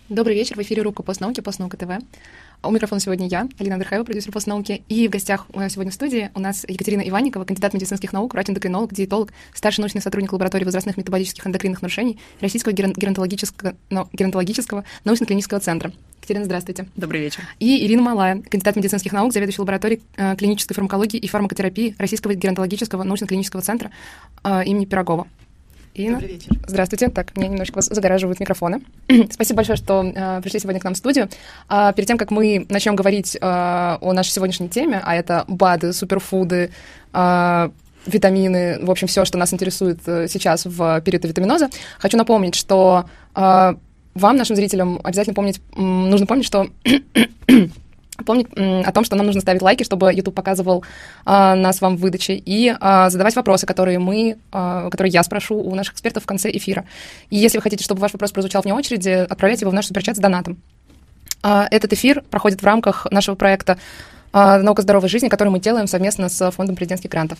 Добрый вечер, в эфире рубка «Постнауки», «Постнаука ТВ». У микрофона сегодня я, Алина Андерхаева, продюсер «Постнауки». И в гостях сегодня в студии у нас Екатерина Иванникова, кандидат медицинских наук, врач-эндокринолог, диетолог, старший научный сотрудник лаборатории возрастных метаболических эндокринных нарушений Российского геронтологического научно-клинического центра. Екатерина, здравствуйте. Добрый вечер. И Ирина Малая, кандидат медицинских наук, заведующий лабораторией клинической фармакологии и фармакотерапии Российского геронтологического научно-клинического центра имени Пирогова. Ирина, добрый вечер. Здравствуйте. Так, мне немножко загораживают микрофоны. Спасибо большое, что пришли сегодня к нам в студию. Перед тем, как мы начнем говорить о нашей сегодняшней теме, а это БАДы, суперфуды, витамины, в общем, все, что нас интересует сейчас в период витаминоза, хочу напомнить, что вам, нашим зрителям, обязательно нужно помнить, что... Помнить о том, что нам нужно ставить лайки, чтобы YouTube показывал нас вам в выдаче, и задавать вопросы, которые я спрошу у наших экспертов в конце эфира. И если вы хотите, чтобы ваш вопрос прозвучал вне очереди, отправляйте его в наш суперчат с донатом. Этот эфир проходит в рамках нашего проекта «Наука здоровой жизни», который мы делаем совместно с Фондом президентских грантов.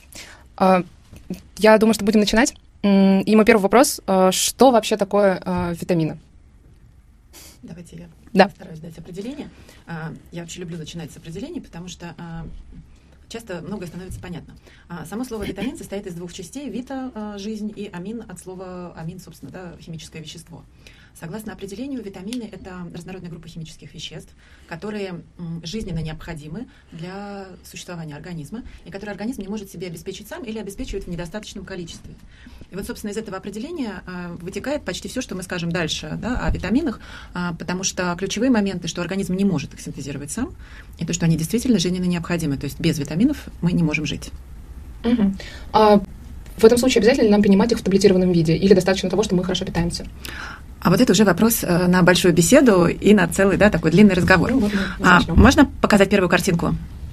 Я думаю, что будем начинать. И мой первый вопрос. Что вообще такое витамины? Давайте я постараюсь дать определение. Я очень люблю начинать с определений, потому что часто многое становится понятно. Само слово «витамин» состоит из двух частей: «вита» — жизнь, и «амин» от слова «амин», собственно, да, химическое вещество. Согласно определению, витамины — это разнородная группа химических веществ, которые жизненно необходимы для существования организма, и которые организм не может себе обеспечить сам или обеспечивает в недостаточном количестве. И вот, собственно, из этого определения вытекает почти все, что мы скажем дальше, да, о витаминах, потому что ключевые моменты, что организм не может их синтезировать сам, и то, что они действительно жизненно необходимы. То есть без витаминов мы не можем жить. Угу. В этом случае обязательно нам принимать их в таблетированном виде или достаточно того, что мы хорошо питаемся? А вот это уже вопрос на большую беседу и на целый, да, такой длинный разговор. Можно показать первую картинку?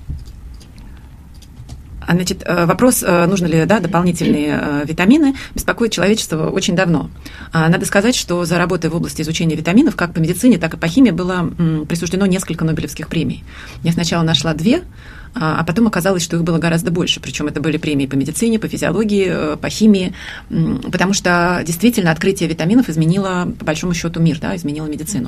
Значит, вопрос, нужны ли дополнительные витамины, беспокоит человечество очень давно. Надо сказать, что за работой в области изучения витаминов, как по медицине, так и по химии, было присуждено несколько Нобелевских премий. Я сначала нашла 2, а потом оказалось, что их было гораздо больше. Причем это были премии по медицине, по физиологии, по химии, потому что действительно открытие витаминов изменило, по большому счету, мир, да, изменило медицину.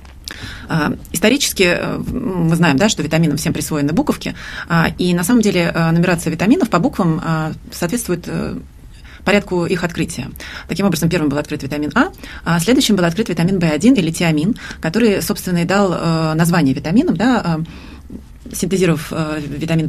Исторически мы знаем, да, что витаминам всем присвоены буковки, и на самом деле нумерация витаминов по буквам соответствует порядку их открытия. Таким образом, первым был открыт витамин А следующим был открыт витамин В1 или тиамин, который, собственно, и дал название витаминам, да. Синтезировав витамин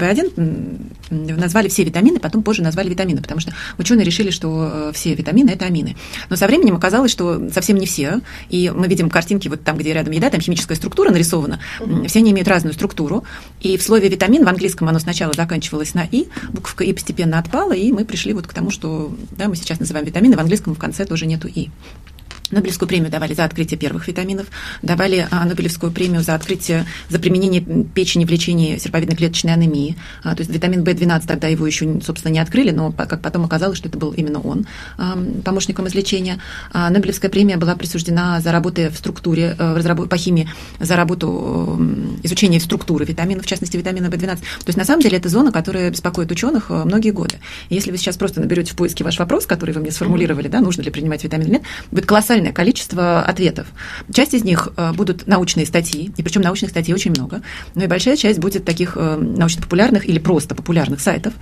В1, назвали все витамины, потом позже назвали витамины, потому что ученые решили, что все витамины – это амины. Но со временем оказалось, что совсем не все, и мы видим картинки вот там, где рядом еда, там химическая структура нарисована, все они имеют разную структуру, и в слове «витамин» в английском оно сначала заканчивалось на «и», буковка «и» постепенно отпала, и мы пришли вот к тому, что да, мы сейчас называем витамины, в английском в конце тоже нету «и». Нобелевскую премию давали за открытие первых витаминов, давали Нобелевскую премию за открытие, за применение печени в лечении серповидно-клеточной анемии. То есть витамин В12 тогда его еще, собственно, не открыли, но как потом оказалось, что это был именно он помощником излечения. Нобелевская премия была присуждена за работы в структуре, по химии, за работу изучения структуры витаминов, в частности, витамина В12. То есть, на самом деле, это зона, которая беспокоит ученых многие годы. И если вы сейчас просто наберете в поиске ваш вопрос, который вы мне сформулировали, да, нужно ли принимать витамин или нет, будет колоссальное количество ответов. Часть из них будут научные статьи, и причем научных статей очень много, но и большая часть будет таких научно-популярных или просто популярных сайтов,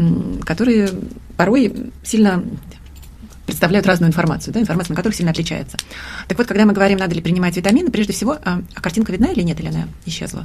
которые порой сильно представляют разную информацию, да, информация, на которых сильно отличается. Так вот, когда мы говорим, надо ли принимать витамины, прежде всего, картинка видна или нет, или она исчезла?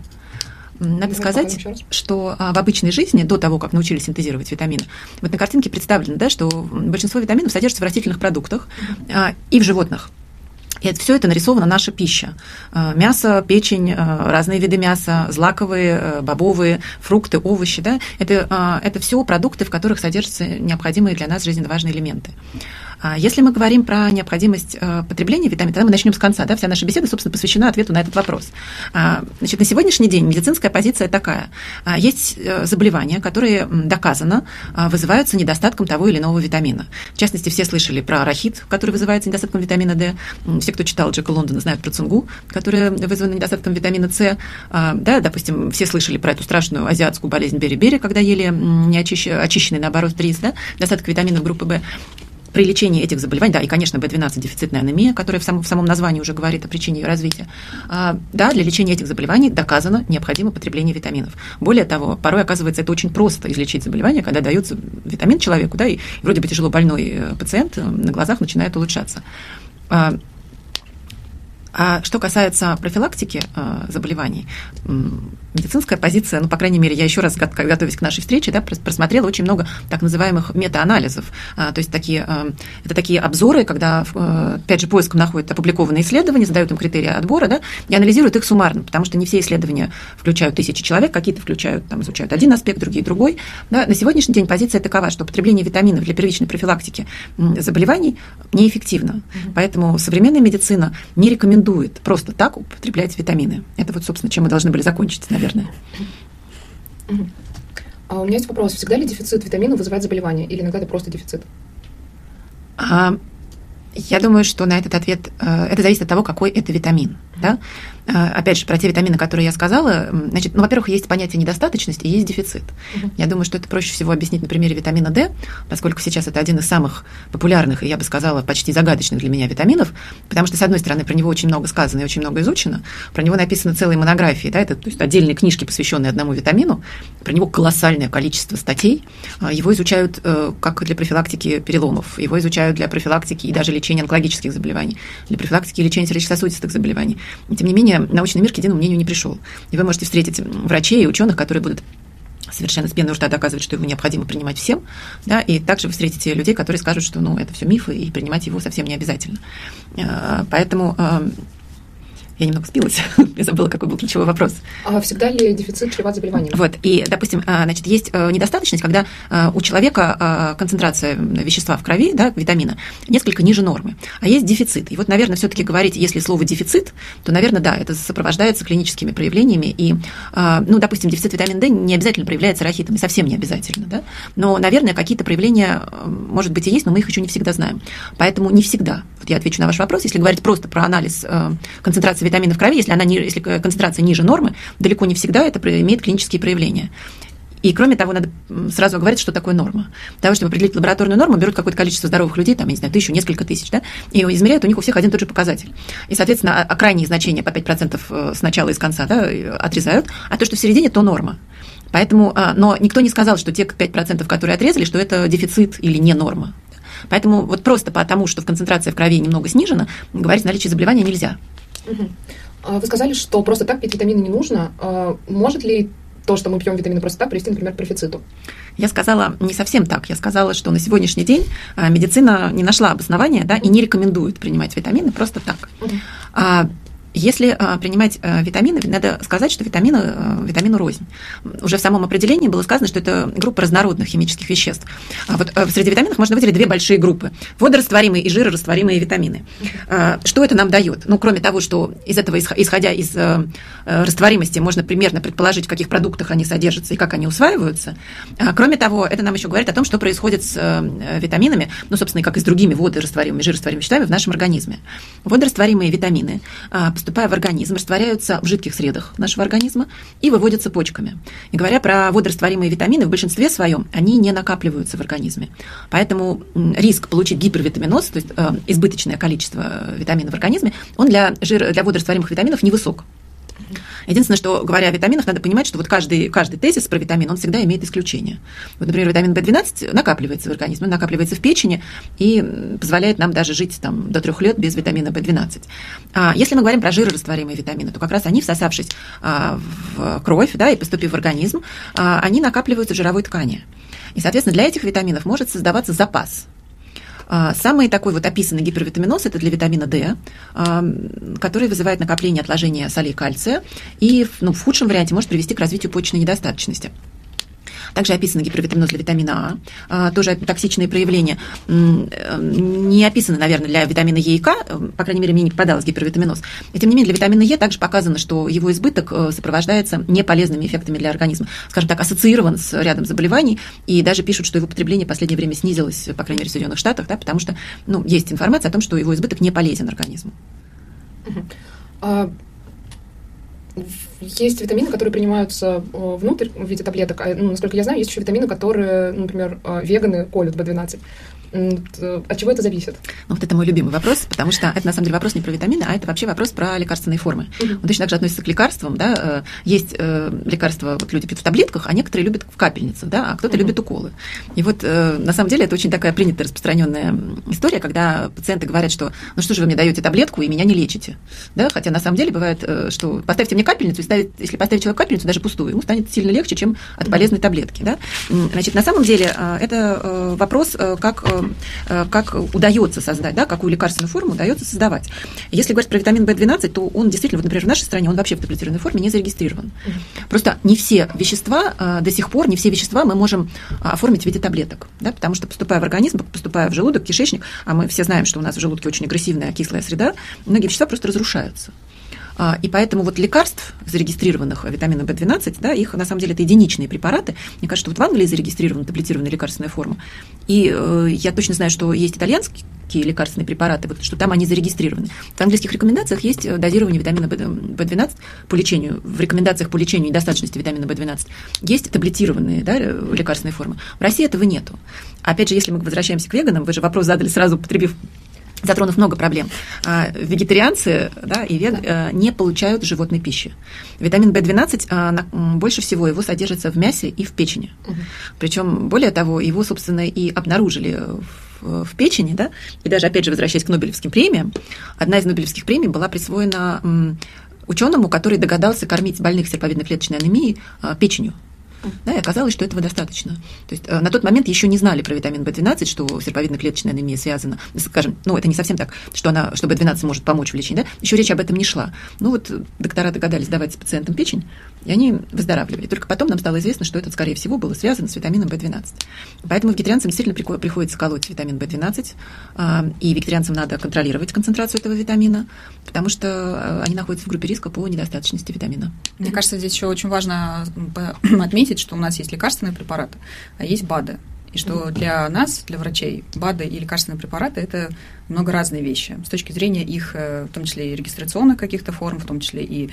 Надо сказать, что в обычной жизни, до того, как научились синтезировать витамины, вот на картинке представлено, да, что большинство витаминов содержится в растительных продуктах и в животных. И все это нарисована наша пища. Мясо, печень, разные виды мяса, злаковые, бобовые, фрукты, овощи. Да? Это все продукты, в которых содержатся необходимые для нас жизненно важные элементы. Если мы говорим про необходимость потребления витаминов, тогда мы начнем с конца. Да? Вся наша беседа, собственно, посвящена ответу на этот вопрос. Значит, на сегодняшний день медицинская позиция такая. Есть заболевания, которые доказано вызываются недостатком того или иного витамина. В частности, все слышали про рахит, который вызывается недостатком витамина D. Все, кто читал Джека Лондона, знают про цингу, которая вызвана недостатком витамина С. Да, допустим, все слышали про эту страшную азиатскую болезнь бери-бери, когда ели очищенный, наоборот, рис, да, недостаток витаминов группы В. при лечении этих заболеваний, да, и, конечно, B12 дефицитная анемия, которая в самом названии уже говорит о причине ее развития, да, для лечения этих заболеваний доказано необходимо потребление витаминов. Более того, порой, оказывается, это очень просто излечить заболевание, когда дается витамин человеку, да, и вроде бы тяжело больной пациент на глазах начинает улучшаться. А что касается профилактики заболеваний, медицинская позиция, ну, по крайней мере, я еще раз, готовясь к нашей встрече, да, просмотрела очень много так называемых метаанализов. То есть это такие обзоры, когда, опять же, поиском находят опубликованные исследования, задают им критерии отбора, да, и анализируют их суммарно, потому что не все исследования включают тысячи человек, какие-то включают, там, изучают один аспект, другие другой. Да. На сегодняшний день позиция такова, что потребление витаминов для первичной профилактики заболеваний неэффективно. Поэтому современная медицина не рекомендует просто так употреблять витамины. Это вот, собственно, чем мы должны были закончить, наверное. А у меня есть вопрос. Всегда ли дефицит витаминов вызывает заболевание? Или иногда это просто дефицит? Я думаю, что на этот ответ это зависит от того, какой это витамин. Да? Опять же, про те витамины, которые я сказала, значит, ну, во-первых, есть понятие недостаточности и есть дефицит. Я думаю, что это проще всего объяснить на примере витамина D, поскольку сейчас это один из самых популярных и, я бы сказала, почти загадочных для меня витаминов, потому что, с одной стороны, про него очень много сказано и очень много изучено, про него написаны целые монографии, да, это, то есть отдельные книжки, посвященные одному витамину, про него колоссальное количество статей, его изучают как для профилактики переломов, его изучают для профилактики и даже лечения онкологических заболеваний, для профилактики и лечения сердечно-сосудистых заболеваний. И, тем не менее, научный мир к единому мнению не пришел. И вы можете встретить врачей и ученых, которые будут совершенно с пены у рта доказывать, что его необходимо принимать всем, да, и также вы встретите людей, которые скажут, что, ну, это все мифы, и принимать его совсем не обязательно. Поэтому я немного сбилась, я забыла, какой был ключевой вопрос. А всегда ли дефицит чреват заболеванием? Вот, и, допустим, значит, есть недостаточность, когда у человека концентрация вещества в крови, да, витамина, несколько ниже нормы, а есть дефицит. И вот, наверное, все-таки говорить, если слово дефицит, то, наверное, да, это сопровождается клиническими проявлениями, и, ну, допустим, дефицит витамина D не обязательно проявляется рахитом, совсем не обязательно, да, но, наверное, какие-то проявления, может быть, и есть, но мы их еще не всегда знаем. Поэтому не всегда, вот я отвечу на ваш вопрос, если говорить просто про анализ концентрации витамина в крови, если концентрация ниже нормы, далеко не всегда это имеет клинические проявления. И, кроме того, надо сразу говорить, что такое норма. Для того, чтобы определить лабораторную норму, берут какое-то количество здоровых людей, там, я не знаю, 1000, несколько тысяч, да, и измеряют у них у всех один и тот же показатель. И, соответственно, крайние значения по 5% с начала и с конца, да, отрезают, а то, что в середине, то норма. Поэтому, но никто не сказал, что те 5%, которые отрезали, что это дефицит или не норма. Поэтому вот просто потому, что концентрация в крови немного снижена, говорить о наличии заболевания нельзя. Вы сказали, что просто так пить витамины не нужно. Может ли то, что мы пьем витамины просто так, привести, например, к профициту? Я сказала не совсем так. Я сказала, что на сегодняшний день медицина не нашла обоснования, да, и не рекомендует принимать витамины просто так. Если принимать витамины, надо сказать, что витамину рознь. Уже в самом определении было сказано, что это группа разнородных химических веществ. Вот среди витаминов можно выделить две большие группы – водорастворимые и жирорастворимые витамины. Что это нам дает? Ну, кроме того, что из этого, исходя из растворимости, можно примерно предположить, в каких продуктах они содержатся и как они усваиваются. Кроме того, это нам еще говорит о том, что происходит с витаминами, ну, собственно, и как и с другими водорастворимыми, жирорастворимыми веществами в нашем организме. Водорастворимые витамины, поступая в организм, растворяются в жидких средах нашего организма и выводятся почками. И говоря про водорастворимые витамины, в большинстве своем они не накапливаются в организме. Поэтому риск получить гипервитаминоз, то есть избыточное количество витаминов в организме, он для водорастворимых витаминов невысок. Единственное, что, говоря о витаминах, надо понимать, что вот каждый тезис про витамин, он всегда имеет исключение. Вот, например, витамин В12 накапливается в организме, он накапливается в печени и позволяет нам даже жить там, до 3 лет без витамина В12. Если мы говорим про жирорастворимые витамины, то как раз они, всосавшись в кровь, да, и поступив в организм, они накапливаются в жировой ткани. И, соответственно, для этих витаминов может создаваться запас. Самый такой вот описанный гипервитаминоз – это для витамина D, который вызывает накопление отложения солей кальция и в худшем варианте может привести к развитию почечной недостаточности. Также описано гипервитаминоз для витамина А, тоже токсичные проявления. Не описано, наверное, для витамина Е и К, по крайней мере, мне не попадалось гипервитаминоз. И тем не менее, для витамина Е также показано, что его избыток сопровождается неполезными эффектами для организма. Скажем так, ассоциирован с рядом заболеваний, и даже пишут, что его потребление в последнее время снизилось, по крайней мере, в Соединенных Штатах, да, потому что есть информация о том, что его избыток не полезен организму. Есть витамины, которые принимаются внутрь в виде таблеток. Насколько я знаю, есть еще витамины, которые, например, веганы колют B12. От чего это зависит? Ну, вот это мой любимый вопрос, потому что это, на самом деле, вопрос не про витамины, а это вообще вопрос про лекарственные формы. Он точно так же относится к лекарствам, да, есть лекарства, вот люди пьют в таблетках, а некоторые любят в капельницах, да, а кто-то любит уколы. И вот, на самом деле, это очень такая принятая, распространенная история, когда пациенты говорят, что, ну что же вы мне даете таблетку и меня не лечите, да, хотя на самом деле бывает, что поставьте мне капельницу, и если поставить человеку капельницу, даже пустую, ему станет сильно легче, чем от полезной таблетки, да. Значит, на самом деле, это вопрос, как удается создать, да, какую лекарственную форму удается создавать. Если говорить про витамин В12, то он действительно, вот, например, в нашей стране, он вообще в таблетированной форме не зарегистрирован. Просто не все вещества, до сих пор, не все вещества мы можем оформить в виде таблеток, да, потому что, поступая в организм, поступая в желудок, кишечник, а мы все знаем, что у нас в желудке очень агрессивная кислая среда, многие вещества просто разрушаются. И поэтому вот лекарств, зарегистрированных витамином В12, да, их на самом деле это единичные препараты. Мне кажется, что вот в Англии зарегистрирована таблетированная лекарственная форма. И я точно знаю, что есть итальянские лекарственные препараты, вот, что там они зарегистрированы. В английских рекомендациях есть дозирование витамина В12 по лечению. В рекомендациях по лечению недостаточности витамина В12 есть таблетированные, да, лекарственные формы. В России этого нету. Опять же, если мы возвращаемся к веганам, вы же вопрос задали сразу, затронув много проблем. Вегетарианцы, да, и не получают животной пищи. Витамин В12 больше всего его содержится в мясе и в печени. Причем, более того, его, собственно, и обнаружили в печени, да, и даже, опять же, возвращаясь к Нобелевским премиям, одна из Нобелевских премий была присвоена ученому, который догадался кормить больных серповидно-клеточной анемией печенью. Да, и оказалось, что этого достаточно. То есть на тот момент еще не знали про витамин В12, что серповидно-клеточная анемия связана, скажем, ну, это не совсем так, что В12 может помочь в лечении, да, еще речь об этом не шла. Ну, вот доктора догадались давать пациентам печень, и они выздоравливали. Только потом нам стало известно, что это, скорее всего, было связано с витамином В12. Поэтому вегетарианцам действительно приходится колоть витамин В12, и вегетарианцам надо контролировать концентрацию этого витамина, потому что они находятся в группе риска по недостаточности витамина. Мне кажется, здесь еще очень важно отметить, что у нас есть лекарственные препараты, а есть БАДы. И что для нас, для врачей, БАДы и лекарственные препараты – это много разные вещи. С точки зрения их, в том числе и регистрационных каких-то форм, в том числе и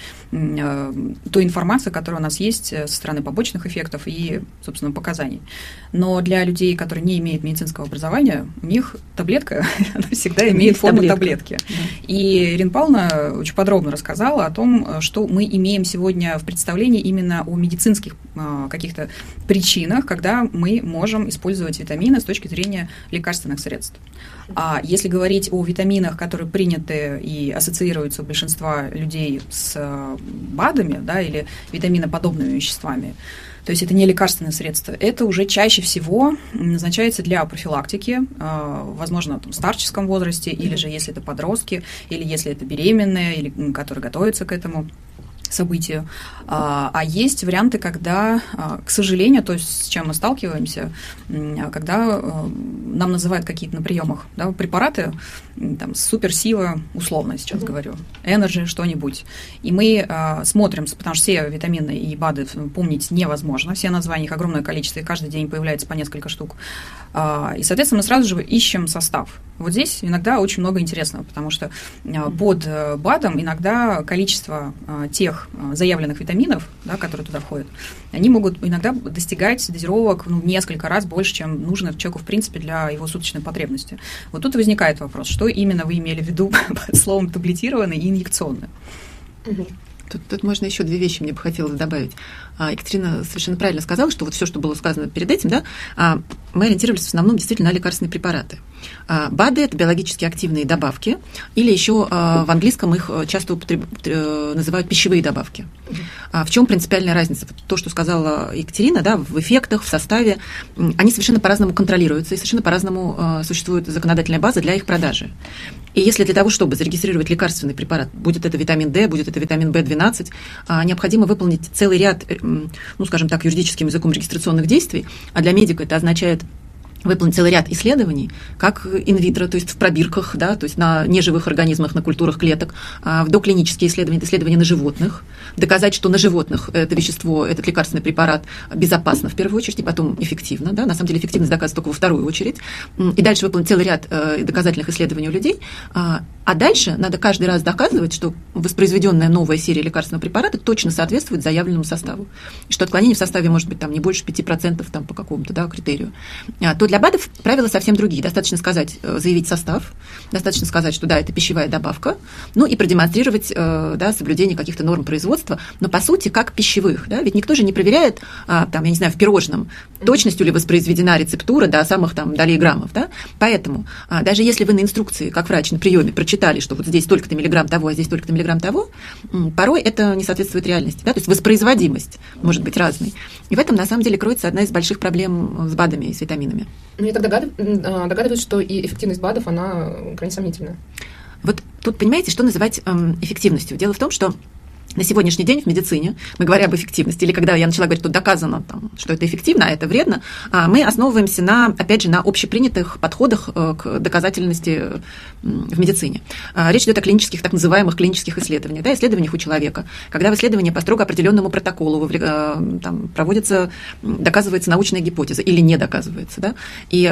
той информации, которая у нас есть со стороны побочных эффектов и, собственно, показаний. Но для людей, которые не имеют медицинского образования, у них таблетка она всегда имеет форму таблетки. И Ирина Павловна очень подробно рассказала о том, что мы имеем сегодня в представлении именно о медицинских каких-то причинах, когда мы можем использовать витамины с точки зрения лекарственных средств. А если говорить о витаминах, которые приняты и ассоциируются у большинства людей с БАДами, да, или витаминоподобными веществами, то есть это не лекарственные средства, это уже чаще всего назначается для профилактики, возможно, в старческом возрасте, или же если это подростки, или если это беременные, или которые готовятся к этому событию. А есть варианты, когда, к сожалению, то есть с чем мы сталкиваемся, когда нам называют какие-то на приемах, да, препараты, там, суперсила, условно сейчас говорю, Energy, что-нибудь. И мы смотрим, потому что все витамины и БАДы помнить невозможно, все названия, их огромное количество, и каждый день появляется по несколько штук. И, соответственно, мы сразу же ищем состав. Вот здесь иногда очень много интересного, потому что под БАДом иногда количество тех заявленных витаминов, да, которые туда входят, они могут иногда достигать дозировок несколько раз больше, чем нужно человеку, в принципе, для его суточной потребности. Вот тут возникает вопрос, что именно вы имели в виду под словом таблетированный и инъекционный? Тут можно еще две вещи мне бы хотелось добавить. Екатерина совершенно правильно сказала, что вот все, что было сказано перед этим, да, мы ориентировались в основном действительно на лекарственные препараты. БАДы – это биологически активные добавки, или еще в английском их часто называют пищевые добавки. В чем принципиальная разница? То, что сказала Екатерина, да, в эффектах, в составе, они совершенно по-разному контролируются, и совершенно по-разному существует законодательная база для их продажи. И если для того, чтобы зарегистрировать лекарственный препарат, будет это витамин D, будет это витамин B12, необходимо выполнить целый ряд, ну, скажем так, юридическим языком регистрационных действий, а для медика это означает выполнить целый ряд исследований, как инвитро, то есть в пробирках, да, то есть на неживых организмах, на культурах клеток, в доклинические исследования, исследования на животных, доказать, что на животных это вещество, этот лекарственный препарат безопасно в первую очередь, и потом эффективно, да, на самом деле эффективность доказывается только во вторую очередь, и дальше выполнить целый ряд доказательных исследований у людей, а дальше надо каждый раз доказывать, что воспроизведенная новая серия лекарственного препарата точно соответствует заявленному составу, и что отклонение в составе может быть там не больше 5% там, по какому-то, да, критерию. Тот для БАДов правила совсем другие. Достаточно заявить состав, достаточно сказать, что да, это пищевая добавка, ну и продемонстрировать соблюдение каких-то норм производства, но по сути как пищевых. Да? Ведь никто же не проверяет, там, я не знаю, в пирожном, точностью ли воспроизведена рецептура до самых там долей граммов. Да? Поэтому даже если вы на инструкции, как врач на приеме, прочитали, что вот здесь столько-то миллиграмм того, а здесь столько-то миллиграмм того, порой это не соответствует реальности. Да? То есть воспроизводимость может быть разной. И в этом, на самом деле, кроется одна из больших проблем с БАДами и с витаминами. Ну, я так догадываюсь, что и эффективность БАДов, она крайне сомнительная. Вот тут, понимаете, что называть эффективностью? Дело в том, что на сегодняшний день в медицине, мы говоря об эффективности, или когда я начала говорить, что доказано, что это эффективно, а это вредно, мы основываемся опять же, на общепринятых подходах к доказательности в медицине. Речь идет о клинических, так называемых клинических исследованиях, да, исследованиях у человека. Когда в исследовании по строго определенному протоколу проводится, доказывается научная гипотеза или не доказывается, да, и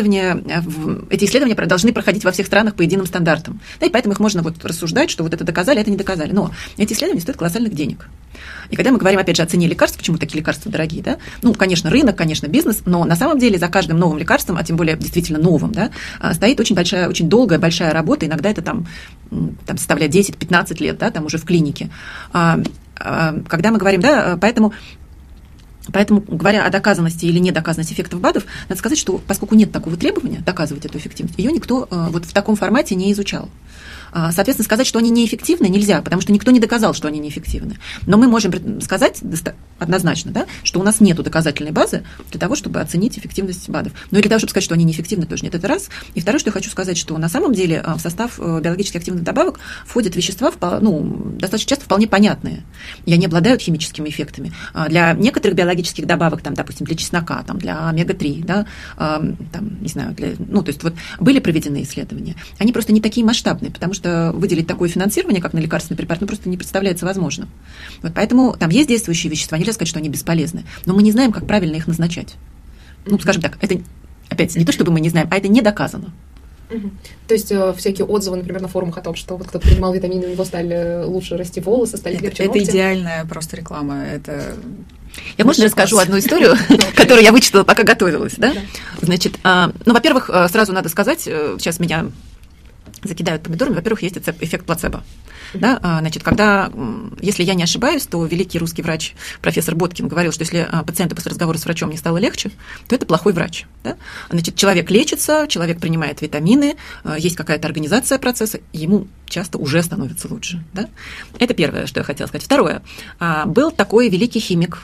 эти исследования должны проходить во всех странах по единым стандартам. Да, и поэтому их можно рассуждать, что вот это доказали, а это не доказали. Но эти исследования стоят колоссальных денег. И когда мы говорим, опять же, о цене лекарств, почему такие лекарства дорогие, да? Ну, конечно, рынок, конечно, бизнес, но на самом деле за каждым новым лекарством, а тем более действительно новым, да, стоит очень долгая, большая работа, иногда это там составляет 10-15 лет, да, там уже в клинике. Когда мы говорим, да, поэтому, говоря о доказанности или недоказанности эффектов БАДов, надо сказать, что поскольку нет такого требования доказывать эту эффективность, ее никто вот в таком формате не изучал. Соответственно, сказать, что они неэффективны, нельзя, потому что никто не доказал, что они неэффективны. Но мы можем сказать однозначно, да, что у нас нет доказательной базы для того, чтобы оценить эффективность БАДов. Но и для того, чтобы сказать, что они неэффективны, тоже нет. Это раз. И второе, что я хочу сказать, что на самом деле в состав биологически активных добавок входят вещества, достаточно часто вполне понятные. И они обладают химическими эффектами. Для некоторых биологических добавок, допустим, для чеснока, для омега-3, да, не знаю, то есть вот были проведены исследования. Они просто не такие масштабные, потому что выделить такое финансирование, как на лекарственный препарат, просто не представляется возможным. Вот поэтому там есть действующие вещества, нельзя сказать, что они бесполезны, но мы не знаем, как правильно их назначать. Скажем так, это, опять, не то, чтобы мы не знаем, а это не доказано. То есть всякие отзывы, например, на форумах о том, что вот кто-то принимал витамины, у него стали лучше расти волосы, стали крепче ногти. Это идеальная просто реклама. Я, можно, расскажу одну историю, которую я вычитала, пока готовилась. Да? Значит, во-первых, сразу надо сказать, сейчас меня закидают помидорами, во-первых, есть эффект плацебо. Да? Значит, если я не ошибаюсь, то великий русский врач профессор Боткин говорил, что если пациенту после разговора с врачом не стало легче, то это плохой врач. Да? Значит, человек лечится, человек принимает витамины, есть какая-то организация процесса, ему часто уже становится лучше. Да? Это первое, что я хотела сказать. Второе. Был такой великий химик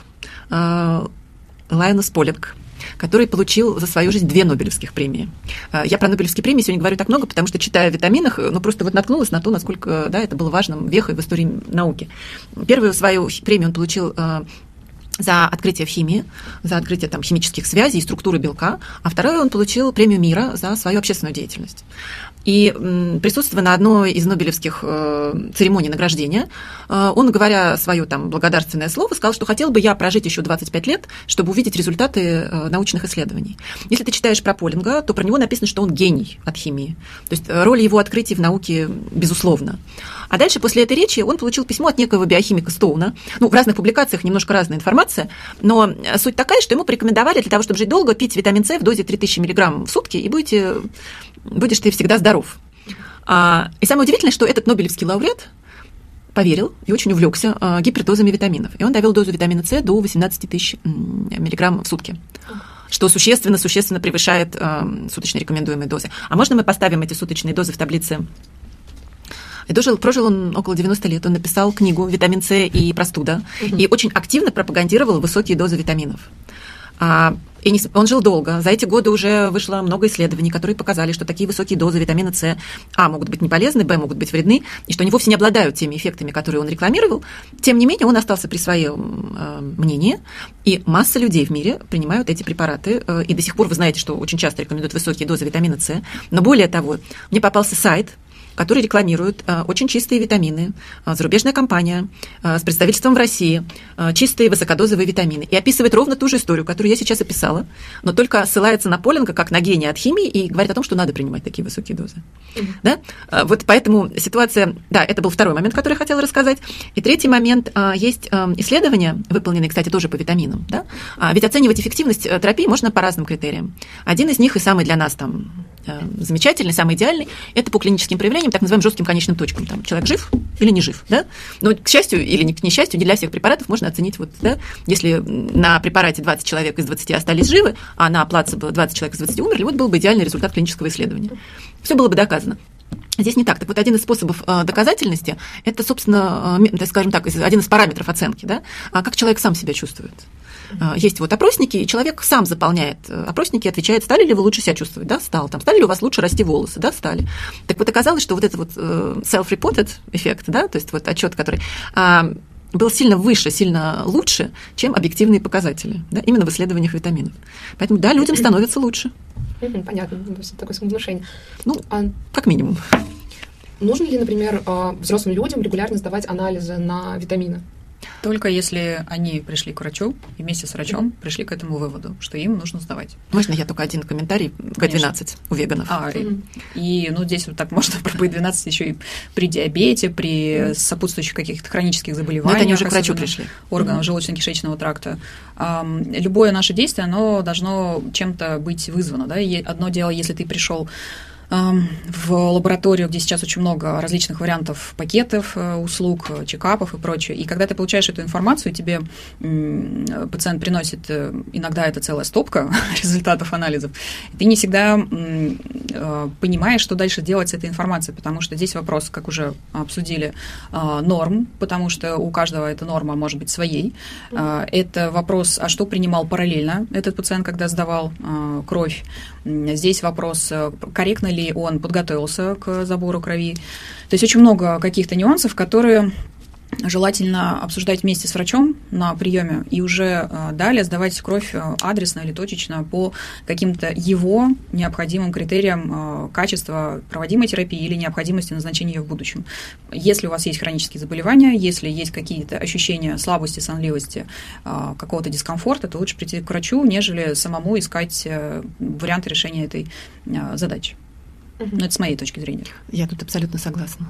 Лайнус Полинг, который получил за свою жизнь 2 Нобелевских премии. Я про Нобелевские премии сегодня говорю так много, потому что, читая о витаминах, просто наткнулась на то, насколько это было важным вехой в истории науки. Первую свою премию он получил за открытие в химии, за открытие химических связей и структуры белка, а вторую он получил премию мира за свою общественную деятельность. И присутствуя на одной из нобелевских церемоний награждения, он, говоря свое благодарственное слово, сказал, что хотел бы я прожить еще 25 лет, чтобы увидеть результаты научных исследований. Если ты читаешь про Полинга, то про него написано, что он гений от химии. То есть роль его открытий в науке безусловна. А дальше, после этой речи, он получил письмо от некого биохимика Стоуна. В разных публикациях немножко разная информация, но суть такая, что ему порекомендовали для того, чтобы жить долго, пить витамин С в дозе 3000 мг в сутки, и будешь ты всегда здоров. И самое удивительное, что этот нобелевский лауреат поверил и очень увлекся гипердозами витаминов. И он довел дозу витамина С до 18 тысяч миллиграмм в сутки, что существенно превышает суточно рекомендуемые дозы. А можно мы поставим эти суточные дозы в таблице? И прожил он около 90 лет. Он написал книгу «Витамин С и простуда» и очень активно пропагандировал высокие дозы витаминов. И он жил долго. За эти годы уже вышло много исследований, которые показали, что такие высокие дозы витамина С могут быть не полезны, могут быть вредны, и что они вовсе не обладают теми эффектами, которые он рекламировал. Тем не менее, он остался при своем мнении, и масса людей в мире принимают эти препараты. И до сих пор вы знаете, что очень часто рекомендуют высокие дозы витамина С. Но более того, мне попался сайт который рекламирует очень чистые витамины, зарубежная компания с представительством в России, чистые высокодозовые витамины, и описывает ровно ту же историю, которую я сейчас описала, но только ссылается на Полинга как на гения от химии и говорит о том, что надо принимать такие высокие дозы. Да? Вот поэтому ситуация, да, это был второй момент, который я хотела рассказать. И третий момент, есть исследования, выполненные, кстати, тоже по витаминам, да? Ведь оценивать эффективность терапии можно по разным критериям. Один из них и самый для нас там замечательный, самый идеальный, это по клиническим проявлениям, так называемым жестким конечным точкам. Там, человек жив или не жив. Да? Но, к счастью или к несчастью, не для всех препаратов можно оценить, вот, да, если на препарате 20 человек из 20 остались живы, а на плацебо 20 человек из 20 умерли, вот был бы идеальный результат клинического исследования. Все было бы доказано. Здесь не так. Так вот, один из способов доказательности – это, собственно, скажем так, один из параметров оценки, да, как человек сам себя чувствует. Есть вот опросники, и человек сам заполняет опросники, отвечает, стали ли вы лучше себя чувствовать, да, стал, там, стали ли у вас лучше расти волосы, да, стали. Так вот, оказалось, что вот этот вот self-reported эффект, да, то есть вот отчет, который был сильно выше, сильно лучше, чем объективные показатели, да, именно в исследованиях витаминов. Поэтому, да, людям становится лучше. Понятно, то есть такое самовнушение. Ну, как минимум. Нужно ли, например, взрослым людям регулярно сдавать анализы на витамины? Только если они пришли к врачу и вместе с врачом пришли к этому выводу, что им нужно сдавать. Можно я только один комментарий? B12 у веганов. И здесь вот так можно про B12 еще и при диабете, при сопутствующих каких-то хронических заболеваниях. Но это они уже к врачу пришли. Органов желудочно-кишечного тракта. Любое наше действие, оно должно чем-то быть вызвано. Да? И одно дело, если ты пришел в лабораторию, где сейчас очень много различных вариантов пакетов, услуг, чекапов и прочее. И когда ты получаешь эту информацию, тебе пациент приносит, иногда это целая стопка результатов анализов, ты не всегда понимаешь, что дальше делать с этой информацией, потому что здесь вопрос, как уже обсудили, норм, потому что у каждого эта норма может быть своей. Это вопрос, а что принимал параллельно этот пациент, когда сдавал кровь. Здесь вопрос, корректно ли он подготовился к забору крови. То есть очень много каких-то нюансов, которые желательно обсуждать вместе с врачом на приеме и уже далее сдавать кровь адресно или точечно по каким-то его необходимым критериям качества проводимой терапии или необходимости назначения ее в будущем. Если у вас есть хронические заболевания, если есть какие-то ощущения слабости, сонливости, какого-то дискомфорта, то лучше прийти к врачу, нежели самому искать варианты решения этой задачи. Но это с моей точки зрения. Я тут абсолютно согласна.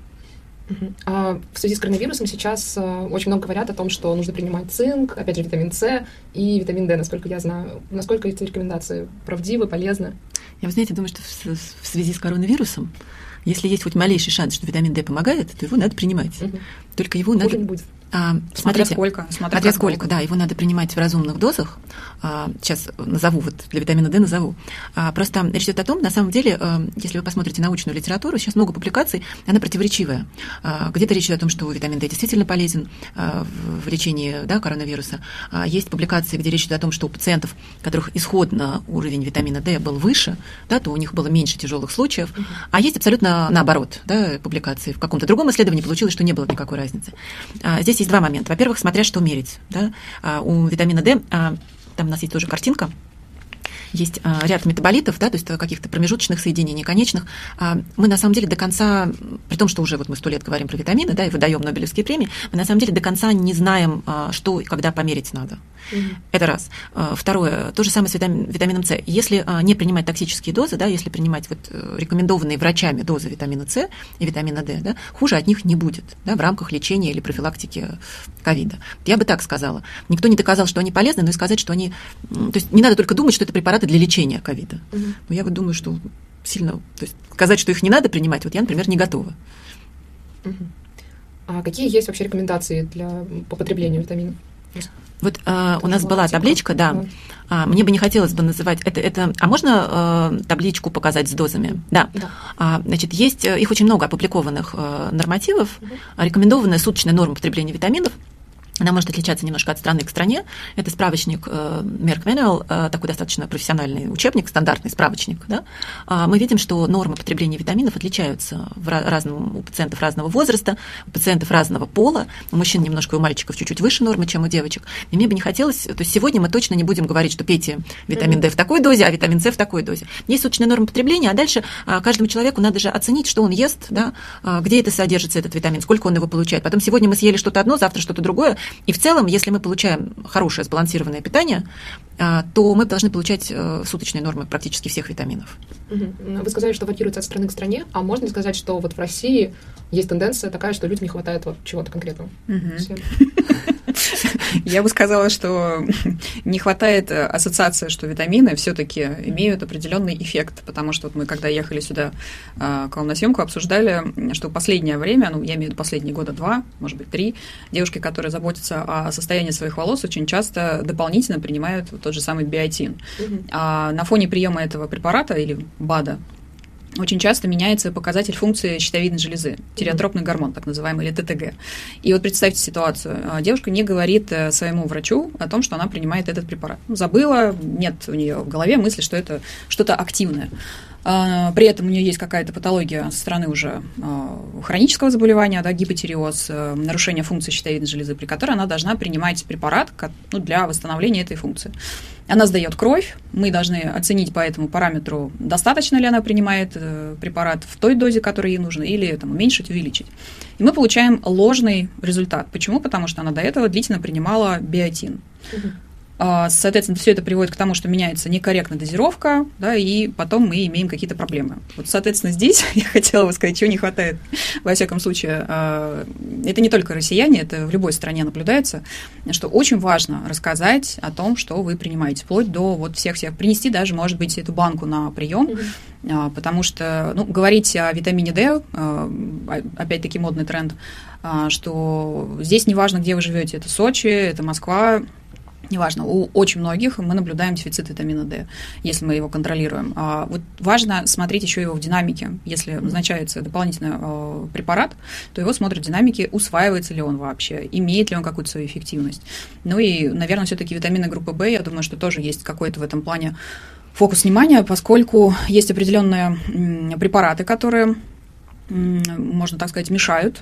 В связи с коронавирусом сейчас очень много говорят о том, что нужно принимать цинк, опять же, витамин С и витамин D, насколько я знаю. Насколько эти рекомендации правдивы, полезны? Я, вы знаете, думаю, что в связи с коронавирусом, если есть хоть малейший шанс, что витамин D помогает, то его надо принимать. Только его хуже надо... не будет. Смотря сколько. Смотря сколько, да, его надо принимать в разумных дозах. Сейчас назову, вот для витамина D назову. Просто речь идет о том, на самом деле, если вы посмотрите научную литературу, сейчас много публикаций, она противоречивая. Где-то речь идет о том, что витамин D действительно полезен в лечении, да, коронавируса. Есть публикации, где речь идет о том, что у пациентов, у которых исходно уровень витамина D был выше, да, то у них было меньше тяжелых случаев. А есть абсолютно наоборот, да, публикации. В каком-то другом исследовании получилось, что не было никакой разницы. Здесь есть два момента. Во-первых, смотря что мерить. Да? У витамина D, там у нас есть тоже картинка, есть ряд метаболитов, да, то есть каких-то промежуточных соединений, конечных. Мы на самом деле до конца, при том, что уже вот мы 100 лет говорим про витамины, да, и выдаем Нобелевские премии, мы на самом деле до конца не знаем, что и когда померить надо. Это раз. Второе, то же самое с витамином С. Если не принимать токсические дозы, да, если принимать вот рекомендованные врачами дозы витамина С и витамина D, да, хуже от них не будет, да, в рамках лечения или профилактики ковида. Я бы так сказала. Никто не доказал, что они полезны, но и сказать, что они... То есть не надо только думать, что это препараты для лечения ковида. Но я вот думаю, что сильно... То есть сказать, что их не надо принимать, вот я, например, не готова. А какие есть вообще рекомендации по потреблению витаминов? Вот у нас была табличка, да. Мне бы не хотелось бы называть это. А можно табличку показать с дозами? Да. Значит, есть их очень много опубликованных нормативов. Рекомендованная суточная норма потребления витаминов Она может отличаться немножко от страны к стране. Это справочник Merck Manual, такой достаточно профессиональный учебник, стандартный справочник. Да? Мы видим, что нормы потребления витаминов отличаются у пациентов разного возраста, у пациентов разного пола. У мужчин немножко, у мальчиков чуть-чуть выше нормы, чем у девочек. И мне бы не хотелось, то есть сегодня мы точно не будем говорить, что пейте витамин D в такой дозе, а витамин С в такой дозе. Есть суточная норма потребления, а дальше каждому человеку надо же оценить, что он ест, да? Где это содержится, этот витамин, сколько он его получает. Потом сегодня мы съели что-то одно, завтра что-то другое. И в целом, если мы получаем хорошее сбалансированное питание, то мы должны получать суточные нормы практически всех витаминов. Вы сказали, что варьируется от страны к стране, а можно ли сказать, что вот в России есть тенденция такая, что людям не хватает вот чего-то конкретного? Я бы сказала, что не хватает ассоциации, что витамины все-таки имеют определенный эффект, потому что вот мы, когда ехали сюда к вам на съемку, обсуждали, что в последнее время, я имею в виду последние года 2, может быть, 3, девушки, которые заботятся о состоянии своих волос, очень часто дополнительно принимают тот же самый биотин. А на фоне приема этого препарата или БАДа очень часто меняется показатель функции щитовидной железы, тиреотропный гормон, так называемый, или ТТГ. И вот представьте ситуацию. Девушка не говорит своему врачу о том, что она принимает этот препарат. Забыла, нет у нее в голове мысли, что это что-то активное. При этом у нее есть какая-то патология со стороны уже хронического заболевания, да, гипотиреоз, нарушение функции щитовидной железы, при которой она должна принимать препарат для восстановления этой функции. Она сдает кровь, мы должны оценить по этому параметру, достаточно ли она принимает препарат в той дозе, которая ей нужна, или уменьшить, увеличить. И мы получаем ложный результат. Почему? Потому что она до этого длительно принимала биотин. Соответственно, все это приводит к тому, что меняется некорректная дозировка, да, и потом мы имеем какие-то проблемы. Вот, соответственно, здесь я хотела бы сказать, чего не хватает, во всяком случае. Это не только россияне, это в любой стране наблюдается, что очень важно рассказать о том, что вы принимаете, вплоть до всех-всех. Принести даже, может быть, эту банку на прием, потому что, говорить о витамине D, опять-таки модный тренд, что здесь не важно, где вы живете, это Сочи, это Москва, неважно, у очень многих мы наблюдаем дефицит витамина D, если мы его контролируем. Вот важно смотреть еще его в динамике. Если назначается дополнительный препарат, то его смотрят в динамике, усваивается ли он вообще, имеет ли он какую-то свою эффективность. И, наверное, все-таки витамины группы В, я думаю, что тоже есть какой-то в этом плане фокус внимания, поскольку есть определенные препараты, которые, можно так сказать, мешают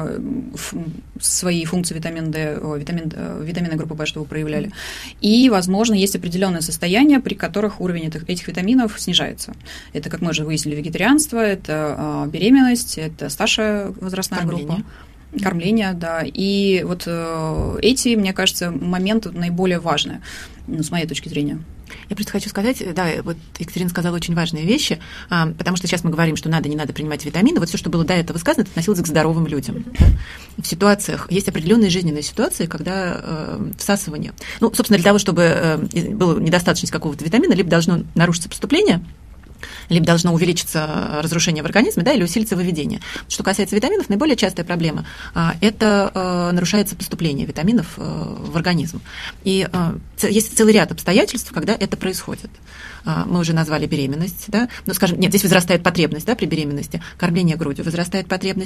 свои функции витамина группы В, что вы проявляли. И, возможно, есть определенное состояние, при которых уровень этих витаминов снижается. Это, как мы уже выяснили, вегетарианство, это беременность, это старшая возрастная группа. Кормление, да. И вот эти, мне кажется, моменты наиболее важные, с моей точки зрения. Я просто хочу сказать, да, вот Екатерина сказала очень важные вещи, потому что сейчас мы говорим, что надо, не надо принимать витамины. Вот все, что было до этого сказано, это относилось к здоровым людям. Да? В ситуациях, есть определенные жизненные ситуации, когда всасывание, собственно, для того, чтобы была недостаточность какого-то витамина, либо должно нарушиться поступление, либо должно увеличиться разрушение в организме, да, или усилиться выведение. Что касается витаминов, наиболее частая проблема – это нарушается поступление витаминов в организм. И есть целый ряд обстоятельств, когда это происходит. Мы уже назвали беременность, да, здесь возрастает потребность, да, при беременности, кормление грудью, возрастает потребность.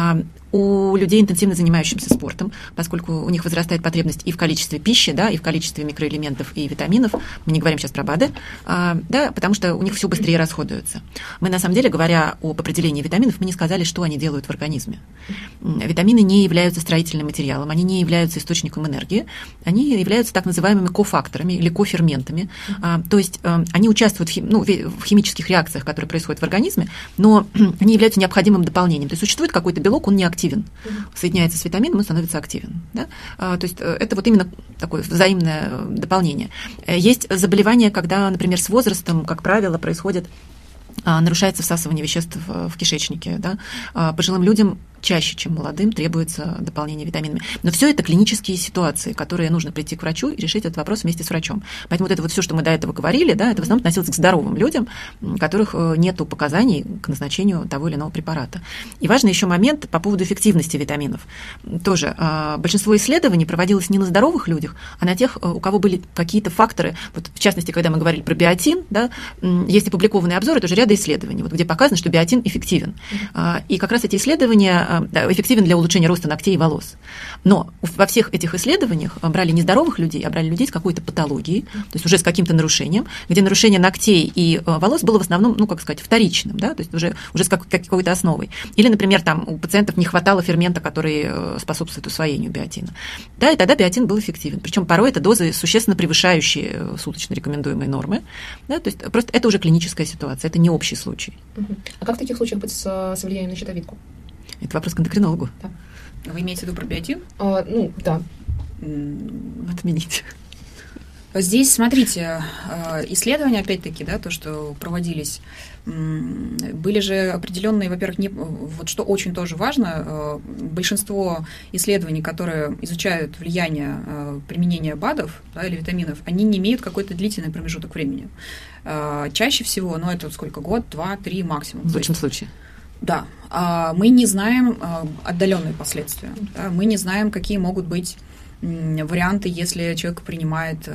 У людей, интенсивно занимающихся спортом, поскольку у них возрастает потребность и в количестве пищи, да, и в количестве микроэлементов и витаминов, мы не говорим сейчас про БАДы, да, потому что у них все быстрее расходуется. Мы, на самом деле, говоря об определении витаминов, мы не сказали, что они делают в организме. Витамины не являются строительным материалом, они не являются источником энергии, они являются так называемыми кофакторами или коферментами, то есть они участвуют в химических реакциях, которые происходят в организме, но они являются необходимым дополнением. То есть существует какой-то белок, он не активен, соединяется с витамином, он становится активен. Да? То есть это вот именно такое взаимное дополнение. Есть заболевания, когда, например, с возрастом, как правило, происходит нарушается всасывание веществ в кишечнике. Да? Пожилым людям чаще, чем молодым, требуется дополнение витаминами. Но все это клинические ситуации, которые нужно прийти к врачу и решить этот вопрос вместе с врачом. Поэтому вот это вот все, что мы до этого говорили, да, это в основном относилось к здоровым людям, у которых нет показаний к назначению того или иного препарата. И важный еще момент по поводу эффективности витаминов. Тоже большинство исследований проводилось не на здоровых людях, а на тех, у кого были какие-то факторы. Вот, в частности, когда мы говорили про биотин, да, есть опубликованные обзоры, тоже ряда исследований, вот, где показано, что биотин эффективен. И как раз эти исследования эффективен для улучшения роста ногтей и волос. Но во всех этих исследованиях брали не здоровых людей, а брали людей с какой-то патологией, то есть уже с каким-то нарушением, где нарушение ногтей и волос было в основном, вторичным, да, то есть уже с какой-то основой. Или, например, там у пациентов не хватало фермента, который способствует усвоению биотина. Да, и тогда биотин был эффективен. Причем порой это дозы существенно превышающие суточно рекомендуемые нормы. Да, то есть просто это уже клиническая ситуация, это не общий случай. А как в таких случаях быть с влиянием на щитовидку? Это вопрос к эндокринологу. Да. Вы имеете в виду про биотин? Да. Отменить. Здесь, смотрите, исследования, опять-таки, да, то, что проводились, были же определенные, во-первых, вот что очень тоже важно, большинство исследований, которые изучают влияние применения БАДов, да, или витаминов, они не имеют какой-то длительный промежуток времени. Чаще всего, это сколько, год, 2, 3 максимум. В лучшем случае. Да. Мы не знаем отдаленные последствия. Да, мы не знаем, какие могут быть варианты, если человек принимает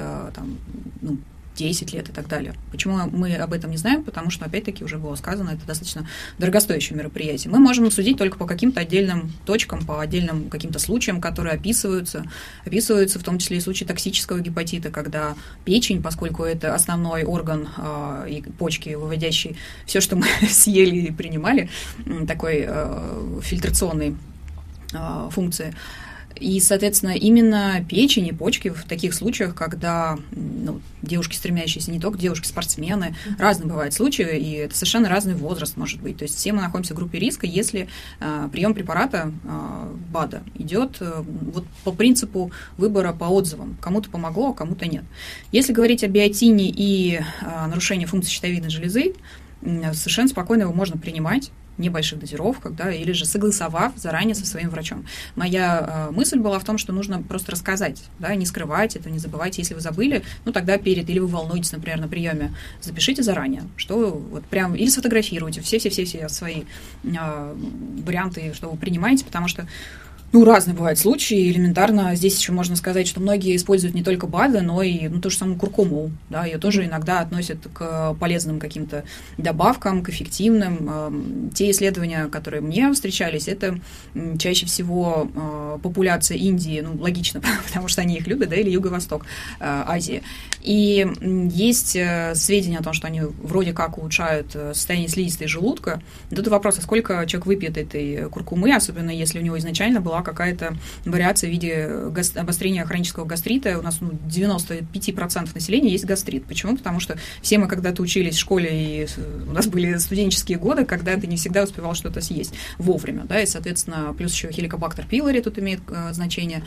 10 лет и так далее. Почему мы об этом не знаем? Потому что, опять-таки, уже было сказано, это достаточно дорогостоящее мероприятие. Мы можем судить только по каким-то отдельным точкам, по отдельным каким-то случаям, которые описываются. Описываются в том числе и случаи токсического гепатита, когда печень, поскольку это основной орган и почки, выводящий все, что мы съели и принимали, такой фильтрационной функции. И, соответственно, именно печень и почки в таких случаях, когда девушки, стремящиеся, не только девушки-спортсмены, разные бывают случаи, и это совершенно разный возраст может быть. То есть все мы находимся в группе риска, если прием препарата БАДа идет вот по принципу выбора по отзывам. Кому-то помогло, а кому-то нет. Если говорить о биотине и нарушении функции щитовидной железы, совершенно спокойно его можно принимать в небольших дозировках, да, или же согласовав заранее со своим врачом. Моя мысль была в том, что нужно просто рассказать, да, не скрывать это, не забывайте. Если вы забыли, тогда или вы волнуетесь, например, на приеме, запишите заранее, что вот прям, или сфотографируйте все свои варианты, что вы принимаете, потому что разные бывают случаи. Элементарно здесь еще можно сказать, что многие используют не только БАДы, но и ту же самую куркуму. Да, ее тоже иногда относят к полезным каким-то добавкам, к эффективным. Те исследования, которые мне встречались, это чаще всего популяция Индии, логично, потому что они их любят, да, или Юго-Восток Азии. И есть сведения о том, что они вроде как улучшают состояние слизистой желудка. Тут вопрос, а сколько человек выпьет этой куркумы, особенно если у него изначально была какая-то вариация в виде обострения хронического гастрита. У нас 95% населения есть гастрит. Почему? Потому что все мы когда-то учились в школе, и у нас были студенческие годы, когда ты не всегда успевал что-то съесть вовремя. Да, и, соответственно, плюс еще Helicobacter pylori тут имеет значение.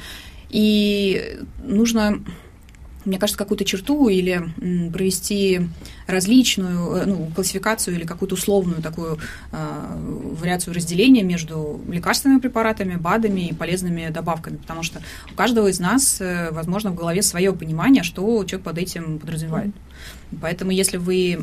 И нужно, мне кажется, какую-то черту или провести различную классификацию или какую-то условную такую вариацию разделения между лекарственными препаратами, БАДами и полезными добавками, потому что у каждого из нас, возможно, в голове свое понимание, что человек под этим подразумевает. Поэтому если вы,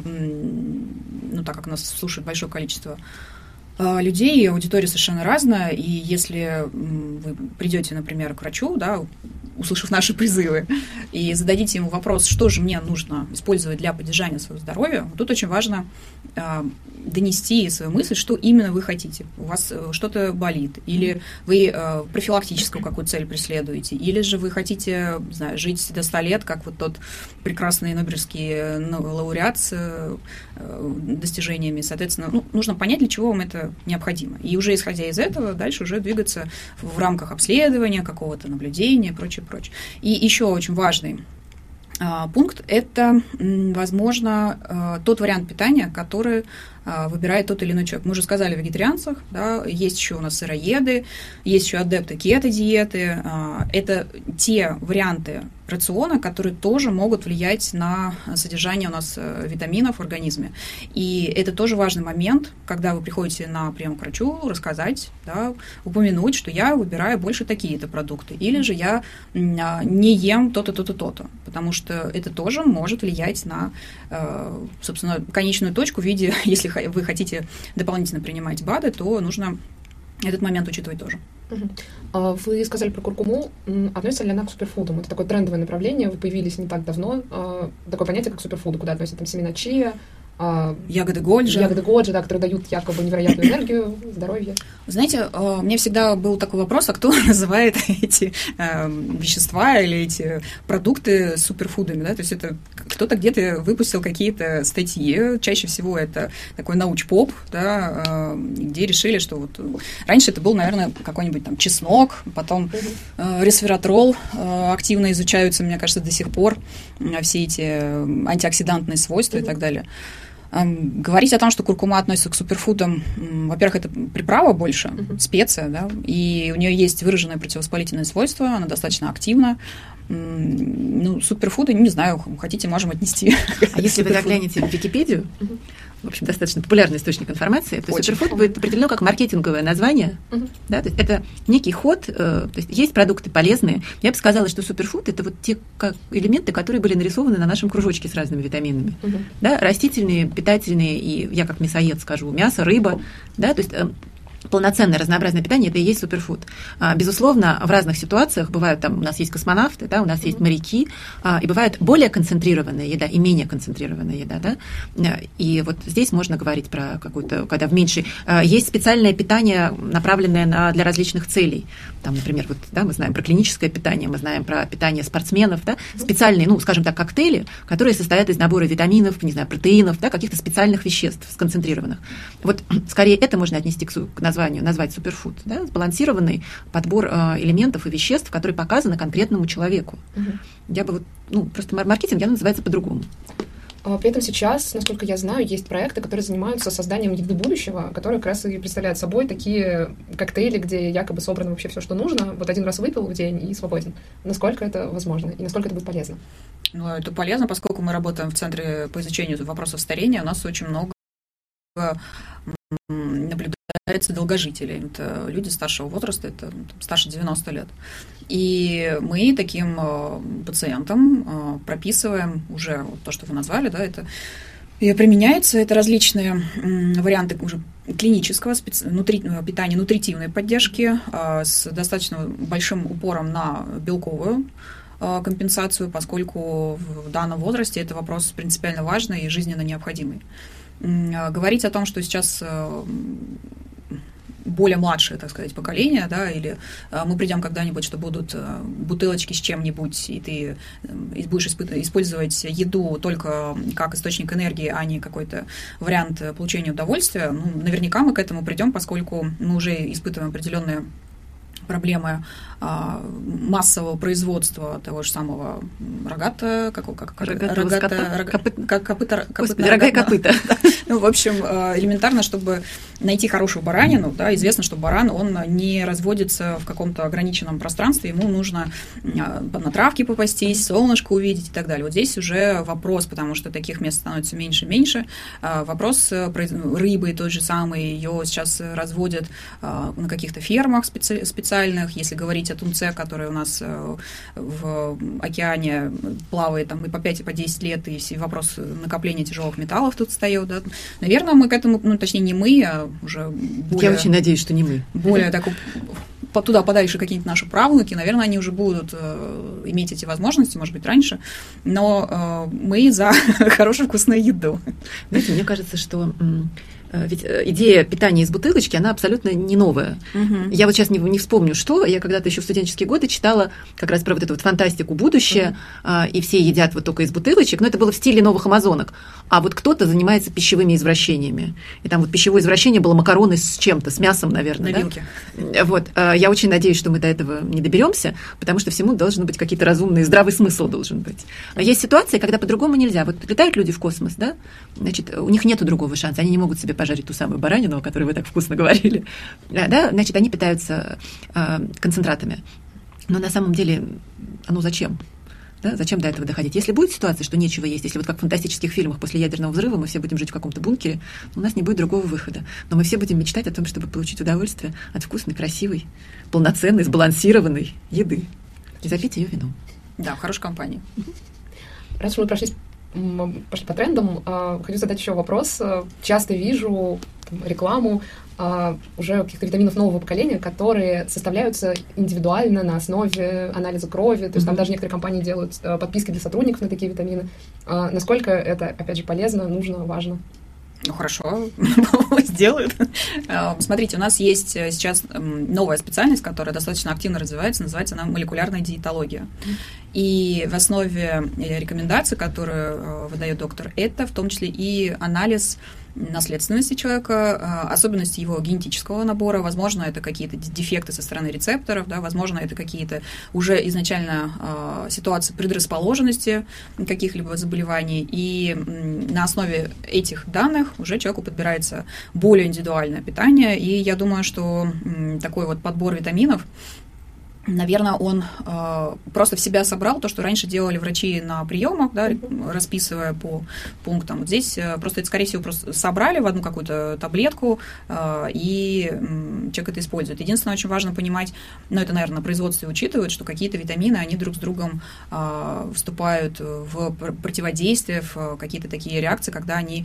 так как нас слушает большое количество людей, аудитория совершенно разная, и если вы придете, например, к врачу, да, услышав наши призывы, и зададите ему вопрос, что же мне нужно использовать для поддержания своего здоровья, тут очень важно донести свою мысль, что именно вы хотите. У вас что-то болит, или вы профилактическую какую-то цель преследуете, или же вы хотите, не знаю, жить до 100 лет, как вот тот прекрасный нобелевский лауреат с достижениями. Соответственно, нужно понять, для чего вам это необходимо. И уже исходя из этого, дальше уже двигаться в рамках обследования, какого-то наблюдения и прочее. И еще очень важный пункт – это, возможно, тот вариант питания, который выбирает тот или иной человек. Мы уже сказали о вегетарианцах, да, есть еще у нас сыроеды, есть еще адепты кето-диеты. Это те варианты рациона, которые тоже могут влиять на содержание у нас витаминов в организме. И это тоже важный момент, когда вы приходите на прием к врачу, рассказать, да, упомянуть, что я выбираю больше такие-то продукты, или же я не ем то-то, то-то, то-то, потому что это тоже может влиять на, собственно, конечную точку в виде, если вы хотите дополнительно принимать БАДы, то нужно этот момент учитывать тоже. Вы сказали про куркуму. Относится ли она к суперфудам? Это такое трендовое направление, вы появились не так давно. Такое понятие, как суперфуды, куда относят там семена чиа, Ягоды Годжи. Ягоды Годжи, да, которые дают якобы невероятную энергию, здоровье. Знаете, мне всегда был такой вопрос, а кто называет эти вещества или эти продукты суперфудами, да? То есть это кто-то где-то выпустил какие-то статьи, чаще всего это такой науч-поп, да, где решили, что вот раньше это был, наверное, какой-нибудь там чеснок, потом ресвератрол активно изучаются, мне кажется, до сих пор все эти антиоксидантные свойства и так далее. Говорить о том, что куркума относится к суперфудам, во-первых, это приправа больше, специя, да, и у нее есть выраженное противовоспалительное свойство, она достаточно активна. Ну, суперфуды, не знаю, хотите, можем отнести. А если вы заглянете в Википедию, в общем, достаточно популярный источник информации, то суперфуд будет определено как маркетинговое название. Да, то есть это некий ход, то есть есть продукты полезные. Я бы сказала, что суперфуд – это вот те элементы, которые были нарисованы на нашем кружочке с разными витаминами. Да, растительные, питательные, и я как мясоед скажу, мясо, рыба, да, то есть полноценное разнообразное питание – это и есть суперфуд. Безусловно, в разных ситуациях бывают, там, у нас есть космонавты, да, у нас есть моряки, и бывает более концентрированная еда и менее концентрированная еда. Да? И вот здесь можно говорить про какую-то, когда в меньшей… Есть специальное питание, направленное для различных целей. Там, например, вот, да, мы знаем про клиническое питание, мы знаем про питание спортсменов, да? Специальные, ну, скажем так, коктейли, которые состоят из набора витаминов, не знаю, протеинов, да, каких-то специальных веществ сконцентрированных. Вот скорее это можно отнести к названию, назвать суперфуд, да, сбалансированный подбор элементов и веществ, которые показаны конкретному человеку. Я бы вот, ну, просто маркетинг называется по-другому. При этом сейчас, насколько я знаю, есть проекты, которые занимаются созданием еды будущего, которые как раз и представляют собой такие коктейли, где якобы собрано вообще все, что нужно. Вот один раз выпил в день и свободен. Насколько это возможно и насколько это будет полезно? Ну, это полезно, поскольку мы работаем в Центре по изучению вопросов старения, у нас очень много наблюдается долгожителей. Это люди старшего возраста, это старше 90 лет. И мы таким пациентам прописываем уже вот то, что вы назвали, да, это и применяется, это различные варианты уже клинического питания, нутритивной поддержки с достаточно большим упором на белковую компенсацию, поскольку в данном возрасте это вопрос принципиально важный и жизненно необходимый. Говорить о том, что сейчас более младшее, так сказать, поколение, да, или мы придем когда-нибудь, что будут бутылочки с чем-нибудь, и ты будешь использовать еду только как источник энергии, а не какой-то вариант получения удовольствия, ну, наверняка мы к этому придем, поскольку мы уже испытываем определенные проблемы массового производства того же самого рога и копыта. Ну, в общем, элементарно, чтобы найти хорошую баранину, да, известно, что баран, он не разводится в каком-то ограниченном пространстве, ему нужно на травке попастись, солнышко увидеть и так далее. Вот здесь уже вопрос, потому что таких мест становится меньше и меньше. Вопрос рыбы той же самой, ее сейчас разводят на каких-то фермах специальных, если говорить о тунце, который у нас в океане плавает там и по 5, и по 10 лет, и вопрос накопления тяжелых металлов тут встает. Да. Наверное, мы к этому, ну, точнее, не мы, а уже более... Я очень надеюсь, что не мы. Более так, туда подальше какие-нибудь наши правнуки, наверное, они уже будут иметь эти возможности, может быть, раньше, но мы за хорошую вкусную еду. Знаете, мне кажется, что... Ведь идея питания из бутылочки, она абсолютно не новая. Я вот сейчас не вспомню, что. Я когда-то еще в студенческие годы читала как раз про вот эту вот фантастику будущее, и все едят вот только из бутылочек, но это было в стиле новых амазонок. А вот кто-то занимается пищевыми извращениями. И там вот пищевое извращение было макароны с чем-то, с мясом, наверное. На вилке. Вот. Я очень надеюсь, что мы до этого не доберемся, потому что всему должны быть какие-то разумные, здравый смысл должен быть. Есть ситуации, когда по-другому нельзя. Вот летают люди в космос, да, значит, у них нет другого шанса, они не могут себе пожарить ту самую баранину, о которой вы так вкусно говорили, да, значит, они питаются концентратами. Но на самом деле, ну зачем? Да, зачем до этого доходить? Если будет ситуация, что нечего есть, если вот как в фантастических фильмах после ядерного взрыва мы все будем жить в каком-то бункере, у нас не будет другого выхода. Но мы все будем мечтать о том, чтобы получить удовольствие от вкусной, красивой, полноценной, сбалансированной еды. И запить ее вином. Да, в хорошей компании. Раз мы прошлись пошли по трендам, хочу задать еще вопрос. Часто вижу рекламу уже каких-то витаминов нового поколения, которые составляются индивидуально на основе анализа крови. То есть там даже некоторые компании делают подписки для сотрудников на такие витамины. Насколько это, опять же, полезно, нужно, важно? Ну, хорошо, сделают. Смотрите, у нас есть сейчас новая специальность, которая достаточно активно развивается, называется она молекулярная диетология. И в основе рекомендаций, которые выдает доктор, это в том числе и анализ наследственности человека, особенности его генетического набора, возможно, это какие-то дефекты со стороны рецепторов, да, возможно, это какие-то уже изначально ситуации предрасположенности каких-либо заболеваний, и на основе этих данных уже человеку подбирается более индивидуальное питание, и я думаю, что такой вот подбор витаминов, наверное, он просто в себя собрал то, что раньше делали врачи на приемах, да, расписывая по пунктам. Вот здесь просто это, скорее всего, просто собрали в одну какую-то таблетку, и человек это использует. Единственное, очень важно понимать, но это, наверное, на производстве учитывают, что какие-то витамины, они друг с другом вступают в противодействие, в какие-то такие реакции, когда они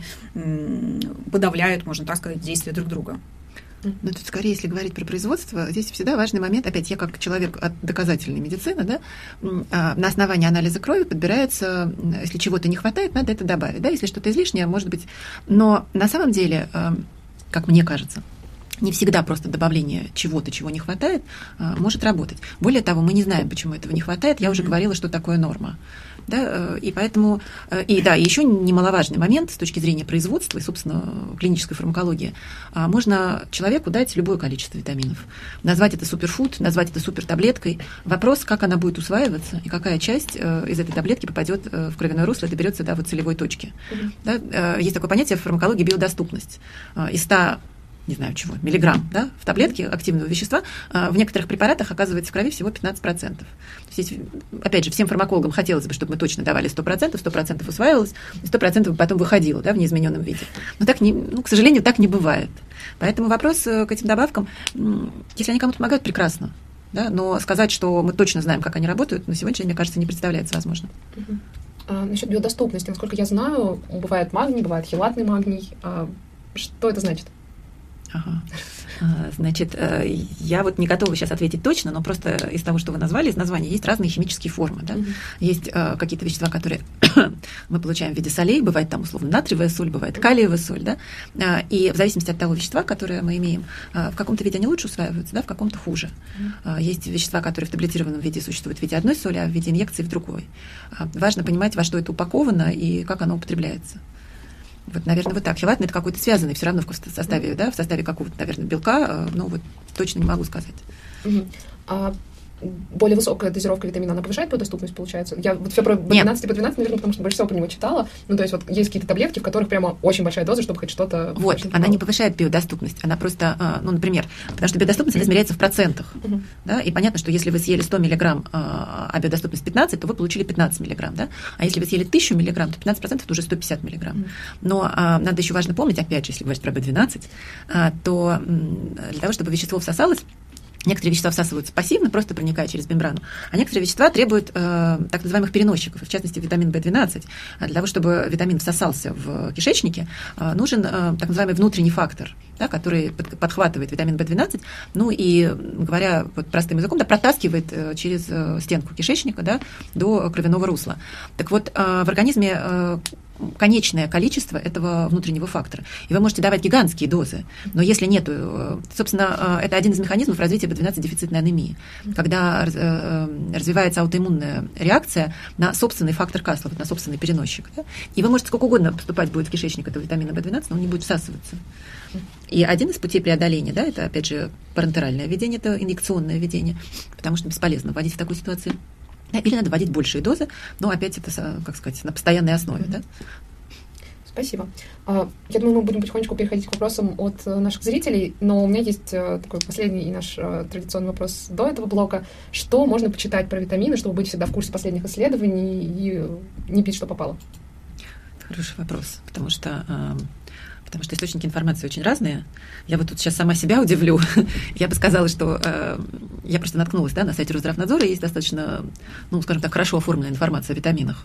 подавляют, можно так сказать, действия друг друга. Но тут скорее, если говорить про производство, здесь всегда важный момент, опять я как человек от доказательной медицины, да, на основании анализа крови подбирается, если чего-то не хватает, надо это добавить, да, если что-то излишнее, может быть, но на самом деле, как мне кажется, не всегда просто добавление чего-то, чего не хватает, может работать. Более того, мы не знаем, почему этого не хватает, я уже говорила, что такое норма. Да, и поэтому, и еще немаловажный момент с точки зрения производства и, собственно, клинической фармакологии. Можно человеку дать любое количество витаминов, назвать это суперфуд, назвать это супертаблеткой. Вопрос, как она будет усваиваться и какая часть из этой таблетки попадет в кровяное русло и доберется до вот целевой точки. Да, есть такое понятие в фармакологии биодоступность. Из 100 не знаю чего, миллиграмм, да, в таблетке активного вещества, в некоторых препаратах оказывается в крови всего 15%. То есть, опять же, всем фармакологам хотелось бы, чтобы мы точно давали 100% усваивалось, и 100% потом выходило, да, в неизмененном виде. Но так к сожалению, так не бывает. Поэтому вопрос к этим добавкам, если они кому-то помогают, прекрасно. Да, но сказать, что мы точно знаем, как они работают, на сегодняшний день, мне кажется, не представляется возможным. Насчет биодоступности, насколько я знаю, бывает магний, бывает хелатный магний. Что это значит? Ага. Значит, я вот не готова сейчас ответить точно, но просто из того, что вы назвали, из названия, есть разные химические формы. Да? Есть какие-то вещества, которые мы получаем в виде солей, бывает там условно натриевая соль, бывает калиевая соль, да? И в зависимости от того вещества, которое мы имеем, в каком-то виде они лучше усваиваются, да, в каком-то хуже. Есть вещества, которые в таблетированном виде существуют в виде одной соли, а в виде инъекции в другой. Важно понимать, во что это упаковано и как оно употребляется. Вот, наверное, вот так. Хелатный – это какой-то связанный все равно в составе, да, в составе какого-то, наверное, белка, но вот точно не могу сказать. Более высокая дозировка витамина, она повышает биодоступность, получается? Я вот все про B12 и B12, наверное, потому что больше всего про него читала. Ну, то есть вот есть какие-то таблетки, в которых прямо очень большая доза, чтобы хоть что-то... Вот, она не повышает биодоступность, она просто, например, потому что биодоступность измеряется в процентах, да, и понятно, что если вы съели 100 миллиграмм, а биодоступность 15, то вы получили 15 миллиграмм, да, а если вы съели 1000 миллиграмм, то 15% это уже 150 миллиграмм. Но надо еще важно помнить, опять же, если говорить про B12, то для того, чтобы вещество всосалось, некоторые вещества всасываются пассивно, просто проникая через мембрану, а некоторые вещества требуют так называемых переносчиков, в частности, витамин В12. Для того, чтобы витамин всосался в кишечнике, нужен так называемый внутренний фактор, да, который подхватывает витамин В12, ну и, говоря вот простым языком, да, протаскивает через стенку кишечника, да, до кровяного русла. Так вот, в организме конечное количество этого внутреннего фактора. И вы можете давать гигантские дозы, но если нет... Собственно, это один из механизмов развития B12-дефицитной анемии, когда развивается аутоиммунная реакция на собственный фактор Касла, на собственный переносчик. Да? И вы можете сколько угодно поступать будет в кишечник этого витамина B12, но он не будет всасываться. И один из путей преодоления, да, это, опять же, парентеральное введение, это инъекционное введение, потому что бесполезно вводить в такой ситуации. Или надо вводить большие дозы, но опять это, как сказать, на постоянной основе. Да? Спасибо. Я думаю, мы будем потихонечку переходить к вопросам от наших зрителей, но у меня есть такой последний и наш традиционный вопрос до этого блока. Что можно почитать про витамины, чтобы быть всегда в курсе последних исследований и не пить, что попало? Хороший вопрос, потому что источники информации очень разные. Я вот тут сейчас сама себя удивлю. Я бы сказала, что я просто наткнулась, да, на сайте Росздравнадзора, есть достаточно, скажем так, хорошо оформленная информация о витаминах.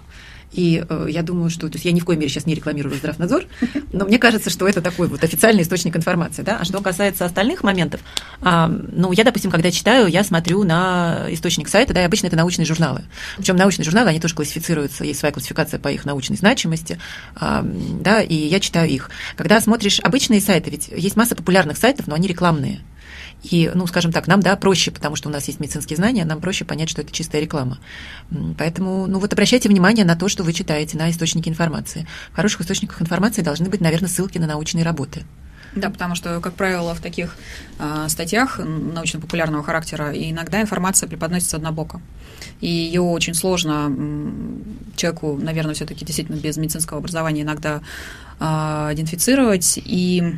И я думаю, что... То есть я ни в коей мере сейчас не рекламирую Росздравнадзор, но мне кажется, что это такой вот официальный источник информации. Да? А что касается остальных моментов, ну, я, допустим, когда читаю, я смотрю на источник сайта, да, и обычно это научные журналы. Причем научные журналы, они тоже классифицируются, есть своя классификация по их научной значимости, да, и я читаю их. Когда смотришь обычные сайты, ведь есть масса популярных сайтов, но они рекламные. И, ну, скажем так, нам, да, проще, потому что у нас есть медицинские знания, нам проще понять, что это чистая реклама. Поэтому, ну, вот обращайте внимание на то, что вы читаете, на источники информации. В хороших источниках информации должны быть, наверное, ссылки на научные работы. Да, потому что, как правило, в таких статьях научно-популярного характера иногда информация преподносится однобоко. И ее очень сложно человеку, наверное, все-таки действительно без медицинского образования иногда идентифицировать и,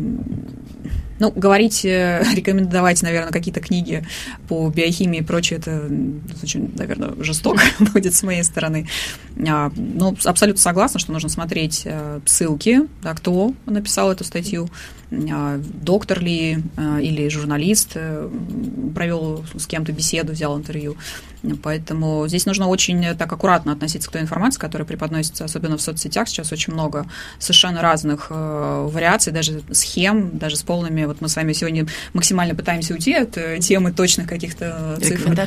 ну, говорить, рекомендовать, наверное, какие-то книги по биохимии и прочее, это очень, наверное, жестоко будет с моей стороны. Но абсолютно согласна, что нужно смотреть ссылки, да, кто написал эту статью, доктор ли или журналист провел с кем-то беседу, взял интервью. Поэтому здесь нужно очень так аккуратно относиться к той информации, которая преподносится, особенно в соцсетях. Сейчас очень много совершенно разных вариаций, даже схем, даже с полными. Вот мы с вами сегодня максимально пытаемся уйти от темы точных каких-то цифр.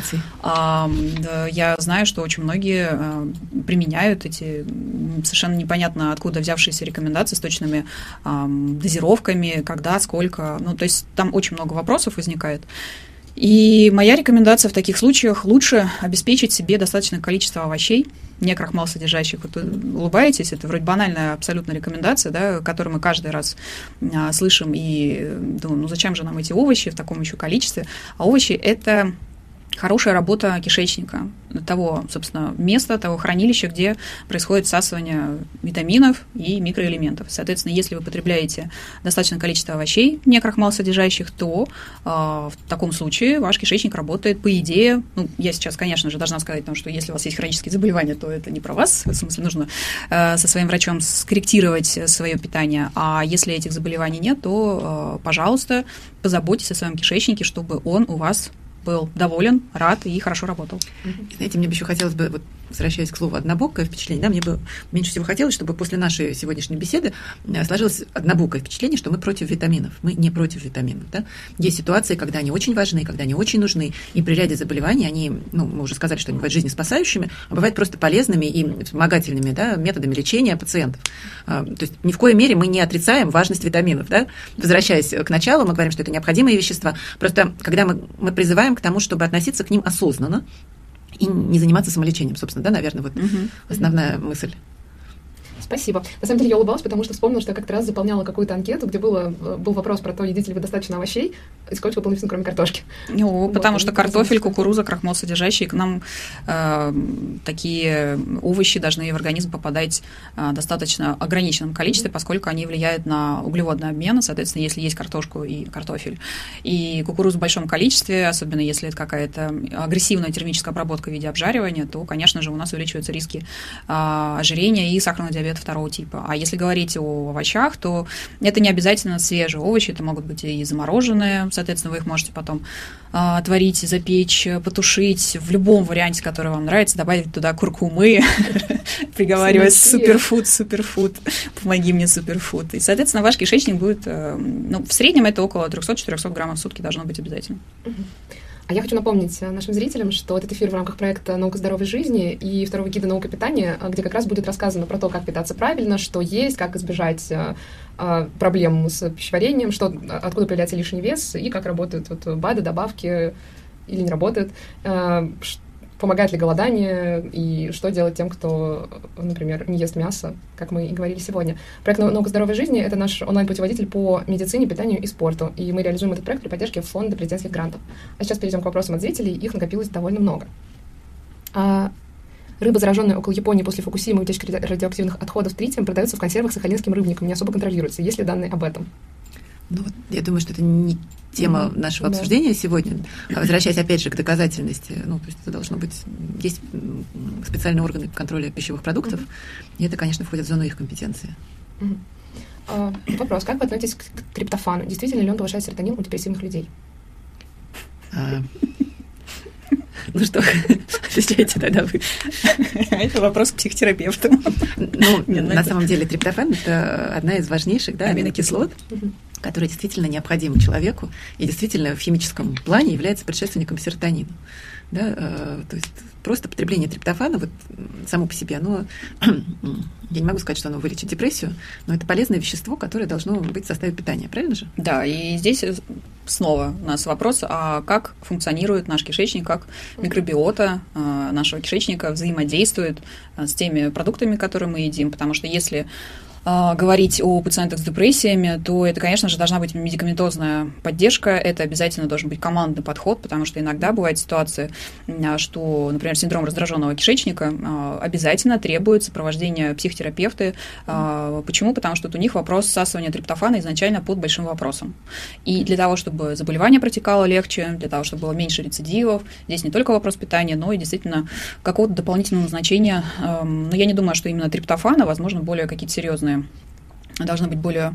Я знаю, что очень многие применяют эти совершенно непонятно откуда взявшиеся рекомендации с точными дозировками, когда, сколько. Ну, то есть там очень много вопросов возникает. И моя рекомендация в таких случаях: лучше обеспечить себе достаточное количество овощей, не крахмал содержащих. Вот вы улыбаетесь, это вроде банальная абсолютно рекомендация, да, которую мы каждый раз слышим и думаем, ну зачем же нам эти овощи в таком еще количестве? А овощи – это хорошая работа кишечника, того, собственно, места, того хранилища, где происходит всасывание витаминов и микроэлементов. Соответственно, если вы потребляете достаточное количество овощей, не крахмал содержащих, то в таком случае ваш кишечник работает, по идее, ну, я сейчас, конечно же, должна сказать, что если у вас есть хронические заболевания, то это не про вас, в смысле, нужно со своим врачом скорректировать свое питание, а если этих заболеваний нет, то, пожалуйста, позаботьтесь о своем кишечнике, чтобы он у вас был доволен, рад и хорошо работал. Знаете, мне бы еще хотелось бы, вот, возвращаясь к слову «однобокое впечатление», да, мне бы меньше всего хотелось, чтобы после нашей сегодняшней беседы сложилось однобокое впечатление, что мы против витаминов. Мы не против витаминов. Да? Есть ситуации, когда они очень важны, когда они очень нужны, и при ряде заболеваний они, ну, мы уже сказали, что они бывают жизнеспасающими, а бывают просто полезными и вспомогательными, да, методами лечения пациентов. То есть ни в коей мере мы не отрицаем важность витаминов. Да? Возвращаясь к началу, мы говорим, что это необходимые вещества. Просто когда мы призываем к тому, чтобы относиться к ним осознанно и не заниматься самолечением, собственно, да, наверное, вот основная мысль. Спасибо. На самом деле я улыбалась, потому что вспомнила, что я как-то раз заполняла какую-то анкету, где был вопрос про то, едите ли вы достаточно овощей, и сколько было написано, кроме картошки. Ну, потому что картофель, кукуруза, крахмал содержащие, к нам такие овощи должны в организм попадать в достаточно ограниченном количестве, поскольку они влияют на углеводный обмен, соответственно, если есть картошку и картофель, и кукурузу в большом количестве, особенно если это какая-то агрессивная термическая обработка в виде обжаривания, то, конечно же, у нас увеличиваются риски ожирения и сахарного диабета второго типа. А если говорить о овощах, то это не обязательно свежие овощи, это могут быть и замороженные, соответственно, вы их можете потом отварить, запечь, потушить в любом варианте, который вам нравится, добавить туда куркумы, приговаривать суперфуд, помоги мне суперфуд. И, соответственно, ваш кишечник будет, ну, в среднем это около 300-400 граммов в сутки должно быть обязательно. А я хочу напомнить нашим зрителям, что этот эфир в рамках проекта «Наука здоровой жизни» и второго гида «Наука питания», где как раз будет рассказано про то, как питаться правильно, что есть, как избежать проблем с пищеварением, откуда появляется лишний вес и как работают БАДы, добавки или не работают, помогает ли голодание и что делать тем, кто, например, не ест мясо, как мы и говорили сегодня. Проект «Наука здоровой жизни» — это наш онлайн-путеводитель по медицине, питанию и спорту, и мы реализуем этот проект при поддержке фонда президентских грантов. А сейчас перейдем к вопросам от зрителей, их накопилось довольно много. Рыба, зараженная около Японии после Фукусимы и утечки радиоактивных отходов тритием, продается в консервах сахалинским рыбником, не особо контролируется. Есть ли данные об этом? Ну, вот, я думаю, что это не тема нашего обсуждения сегодня. Возвращаясь опять же к доказательности, ну, то есть это должно быть... Есть специальные органы контроля пищевых продуктов, и это, конечно, входит в зону их компетенции. Вопрос. Как вы относитесь к триптофану? Действительно ли он повышает серотонин у депрессивных людей? Ну что, отвечайте тогда вы. Это вопрос к психотерапевту. Ну, на самом деле триптофан – это одна из важнейших аминокислот, которые действительно необходимы человеку и действительно в химическом плане является предшественником серотонина. Да, то есть просто потребление триптофана вот само по себе, оно, я не могу сказать, что оно вылечит депрессию, но это полезное вещество, которое должно быть в составе питания, правильно же? Да, и здесь снова у нас вопрос, а как функционирует наш кишечник, как микробиота нашего кишечника взаимодействует с теми продуктами, которые мы едим, потому что если говорить о пациентах с депрессиями, то это, конечно же, должна быть медикаментозная поддержка, это обязательно должен быть командный подход, потому что иногда бывает ситуация, что, например, синдром раздраженного кишечника обязательно требует сопровождения психотерапевта. Почему? Потому что у них вопрос всасывания триптофана изначально под большим вопросом. И для того, чтобы заболевание протекало легче, для того, чтобы было меньше рецидивов, здесь не только вопрос питания, но и действительно какого-то дополнительного назначения. Но я не думаю, что именно триптофана, возможно, более какие-то серьезные должны быть более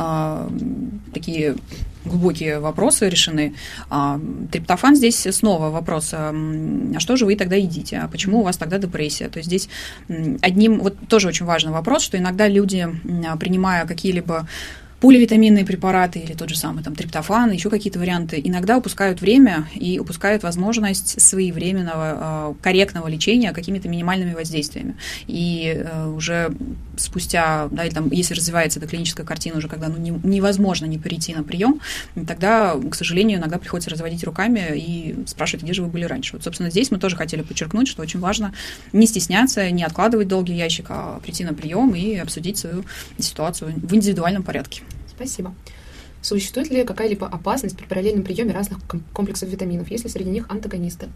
такие глубокие вопросы решены. Триптофан здесь снова вопрос, а что же вы тогда едите, а почему у вас тогда депрессия? То есть здесь вот тоже очень важный вопрос, что иногда люди, принимая какие-либо поливитаминные препараты или тот же самый там триптофан, еще какие-то варианты, иногда упускают время и упускают возможность своевременного, корректного лечения какими-то минимальными воздействиями. И уже спустя, да, или там, если развивается эта клиническая картина уже, когда невозможно не перейти на прием, тогда, к сожалению, иногда приходится разводить руками и спрашивать, где же вы были раньше. Вот, собственно, здесь мы тоже хотели подчеркнуть, что очень важно не стесняться, не откладывать долгий ящик, а прийти на прием и обсудить свою ситуацию в индивидуальном порядке. Спасибо. Существует ли какая-либо опасность при параллельном приеме разных комплексов витаминов? Есть ли среди них антагонисты?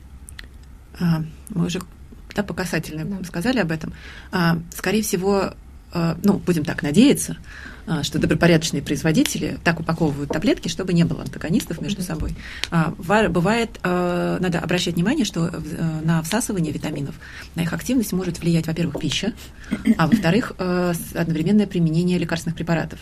Мы уже по касательной сказали об этом. Скорее всего, будем так надеяться, что добропорядочные производители так упаковывают таблетки, чтобы не было антагонистов между собой. Бывает, надо обращать внимание, что на всасывание витаминов, на их активность может влиять, во-первых, пища, а во-вторых, одновременное применение лекарственных препаратов.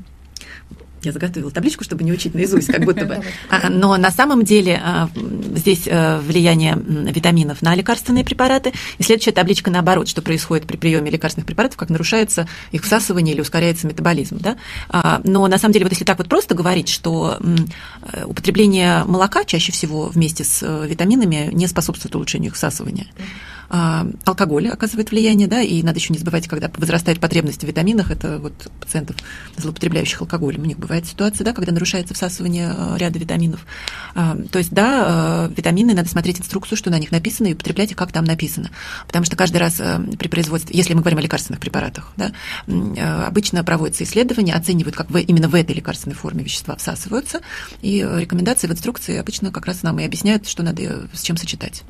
Я заготовила табличку, чтобы не учить наизусть, как будто бы. Но на самом деле здесь влияние витаминов на лекарственные препараты. И следующая табличка наоборот, что происходит при приеме лекарственных препаратов, как нарушается их всасывание или ускоряется метаболизм. Да? Но на самом деле, вот если так вот просто говорить, что употребление молока чаще всего вместе с витаминами не способствует улучшению их всасывания. Алкоголь оказывает влияние, да, и надо еще не забывать, когда возрастает потребность в витаминах, это вот пациентов, злоупотребляющих алкоголем, у них бывает ситуация, да, когда нарушается всасывание ряда витаминов. То есть, да, витамины, надо смотреть инструкцию, что на них написано, и употреблять их, как там написано. Потому что каждый раз при производстве, если мы говорим о лекарственных препаратах, да, обычно проводятся исследования, оценивают, как именно в этой лекарственной форме вещества всасываются, и рекомендации в инструкции обычно как раз нам и объясняют, что надо с чем сочетать.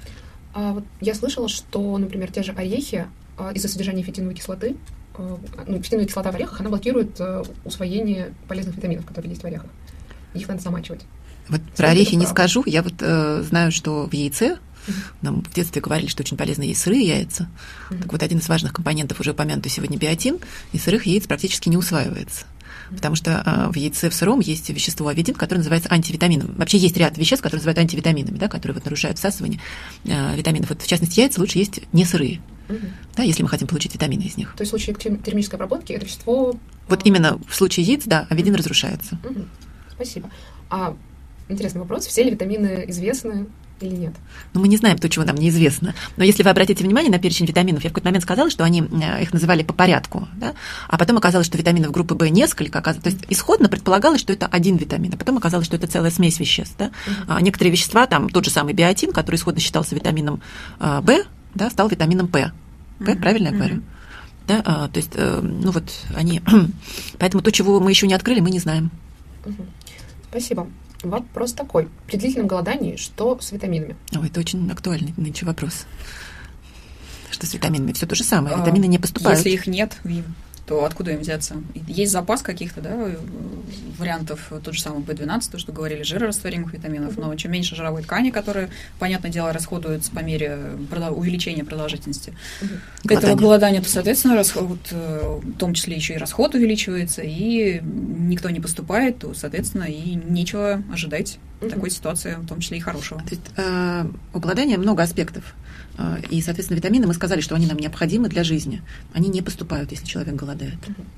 Вот я слышала, что, например, те же орехи из-за содержания фитиновой кислоты, фитиновая кислота в орехах, она блокирует усвоение полезных витаминов, которые есть в орехах. Их надо замачивать. Вот про орехи не скажу. Я вот знаю, что в яйце нам в детстве говорили, что очень полезно есть сырые яйца. Так вот, один из важных компонентов, уже упомянутый сегодня, биотин, из сырых яиц практически не усваивается. Потому что в яйце в сыром есть вещество авидин, которое называется антивитамином. Вообще есть ряд веществ, которые называют антивитаминами, да, которые вот нарушают всасывание витаминов. Вот, в частности, яйца лучше есть не сырые, да, если мы хотим получить витамины из них. То есть в случае термической обработки это вещество... Вот именно в случае яиц, да, авидин разрушается. Спасибо. Интересный вопрос. Все ли витамины известны или нет? Мы не знаем то, чего нам неизвестно. Но если вы обратите внимание на перечень витаминов, я в какой-то момент сказала, что они их называли по порядку, да? А потом оказалось, что витаминов группы В несколько. То есть исходно предполагалось, что это один витамин, а потом оказалось, что это целая смесь веществ. Да? Некоторые вещества, там тот же самый биотин, который исходно считался витамином В, да, стал витамином П. П, правильно я говорю? Да? То есть, они... Поэтому то, чего мы еще не открыли, мы не знаем. Спасибо. Вопрос такой. При длительном голодании что с витаминами? Это очень актуальный нынче вопрос. Что с витаминами? Все то же самое. Витамины не поступают. Если их нет, то откуда им взяться? Есть запас каких-то, да, вариантов, тот же самый B12, то, что говорили, жирорастворимых витаминов, но чем меньше жировой ткани, которая, понятное дело, расходуется по мере увеличения продолжительности этого голодания, то, соответственно, в том числе еще и расход увеличивается, и никто не поступает, то, соответственно, и нечего ожидать такой ситуации, в том числе и хорошего. То есть у голодания много аспектов. И, соответственно, витамины, мы сказали, что они нам необходимы для жизни. Они не поступают, если человек голодает.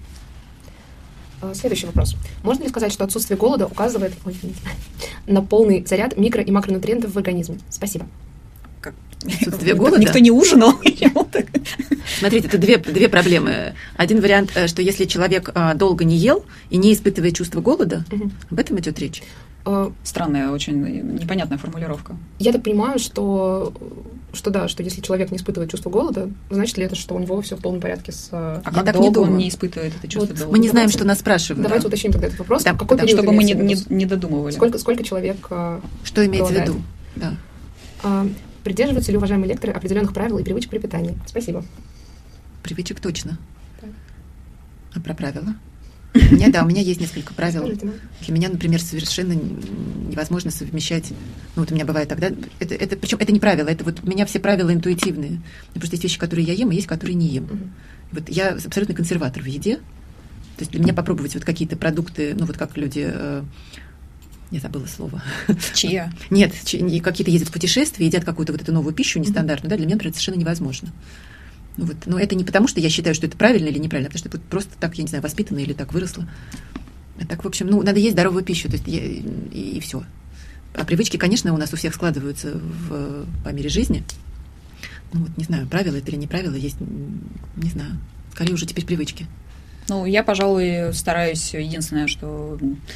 Следующий вопрос. Можно ли сказать, что отсутствие голода указывает на полный заряд микро- и макронутриентов в организме? Спасибо. Отсутствие голода? Никто не ужинал. Смотрите, это две проблемы. Один вариант, что если человек долго не ел и не испытывает чувство голода, об этом идет речь. Странная, очень непонятная формулировка. Я так понимаю, что если человек не испытывает чувство голода, значит ли это, что у него все в полном порядке с... как долго он не испытывает это чувство голода? Мы не знаем, что нас спрашивают. Давайте уточним тогда этот вопрос. Да, какой период чтобы мы не додумывали. Сколько человек Что имеется голодает? в виду? Да. Придерживаются ли уважаемые лекторы определенных правил и привычек при питании? Спасибо. Привычек точно. Так. А про правила? У меня есть несколько правил. Скажите нам. Для меня, например, совершенно невозможно совмещать. Ну, вот у меня бывает тогда. Причем это не правило, это вот у меня все правила интуитивные. Просто есть вещи, которые я ем, и есть, которые не ем. Вот я абсолютно консерватор в еде. То есть для меня попробовать вот какие-то продукты, ну вот как люди. Я забыла слово. Чья? Нет, какие-то ездят в путешествия, едят какую-то вот эту новую пищу нестандартную, да, для меня, например, совершенно невозможно. Но это не потому, что я считаю, что это правильно или неправильно, а потому что это вот просто так, я не знаю, воспитана или так выросла. А так, в общем, надо есть здоровую пищу, то есть и все. А привычки, конечно, у нас у всех складываются по мере жизни. Не знаю, правила это или не правила, есть, не знаю, скорее уже теперь привычки. Я, пожалуй, стараюсь, единственное, что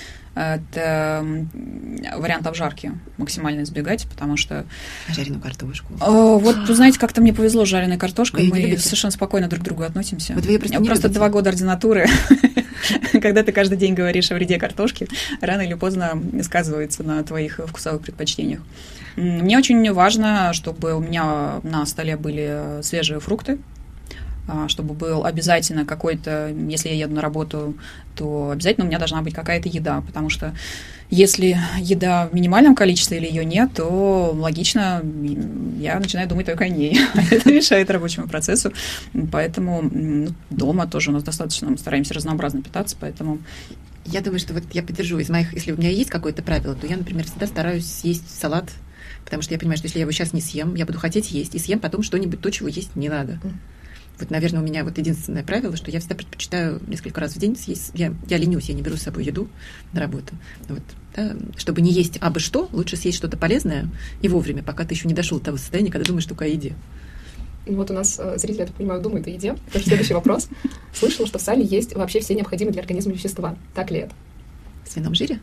это вариант обжарки максимально избегать, потому что... Жареную картошку. Вот, вы знаете, как-то мне повезло с жареной картошкой, мы совершенно спокойно друг к другу относимся. Вот вы ее просто 2 года ординатуры, когда ты каждый день говоришь о вреде картошки, рано или поздно сказывается на твоих вкусовых предпочтениях. Мне очень важно, чтобы у меня на столе были свежие фрукты, чтобы был обязательно какой-то, если я еду на работу, то обязательно у меня должна быть какая-то еда, потому что если еда в минимальном количестве или ее нет, то логично, я начинаю думать только о ней. Это мешает рабочему процессу, поэтому дома тоже у нас достаточно, мы стараемся разнообразно питаться, поэтому... Я думаю, что вот я поддержу из моих, если у меня есть какое-то правило, то я, например, всегда стараюсь съесть салат, потому что я понимаю, что если я его сейчас не съем, я буду хотеть есть, и съем потом что-нибудь то, чего есть не надо. Вот, наверное, у меня вот единственное правило, что я всегда предпочитаю несколько раз в день съесть. Я ленюсь, я не беру с собой еду на работу. Вот, да, чтобы не есть абы что, лучше съесть что-то полезное и вовремя, пока ты еще не дошел до того состояния, когда думаешь только о еде. Вот у нас зрители, я так понимаю, думают о еде. Это следующий вопрос. Слышала, что в сале есть вообще все необходимые для организма вещества. Так ли это? В свином жире?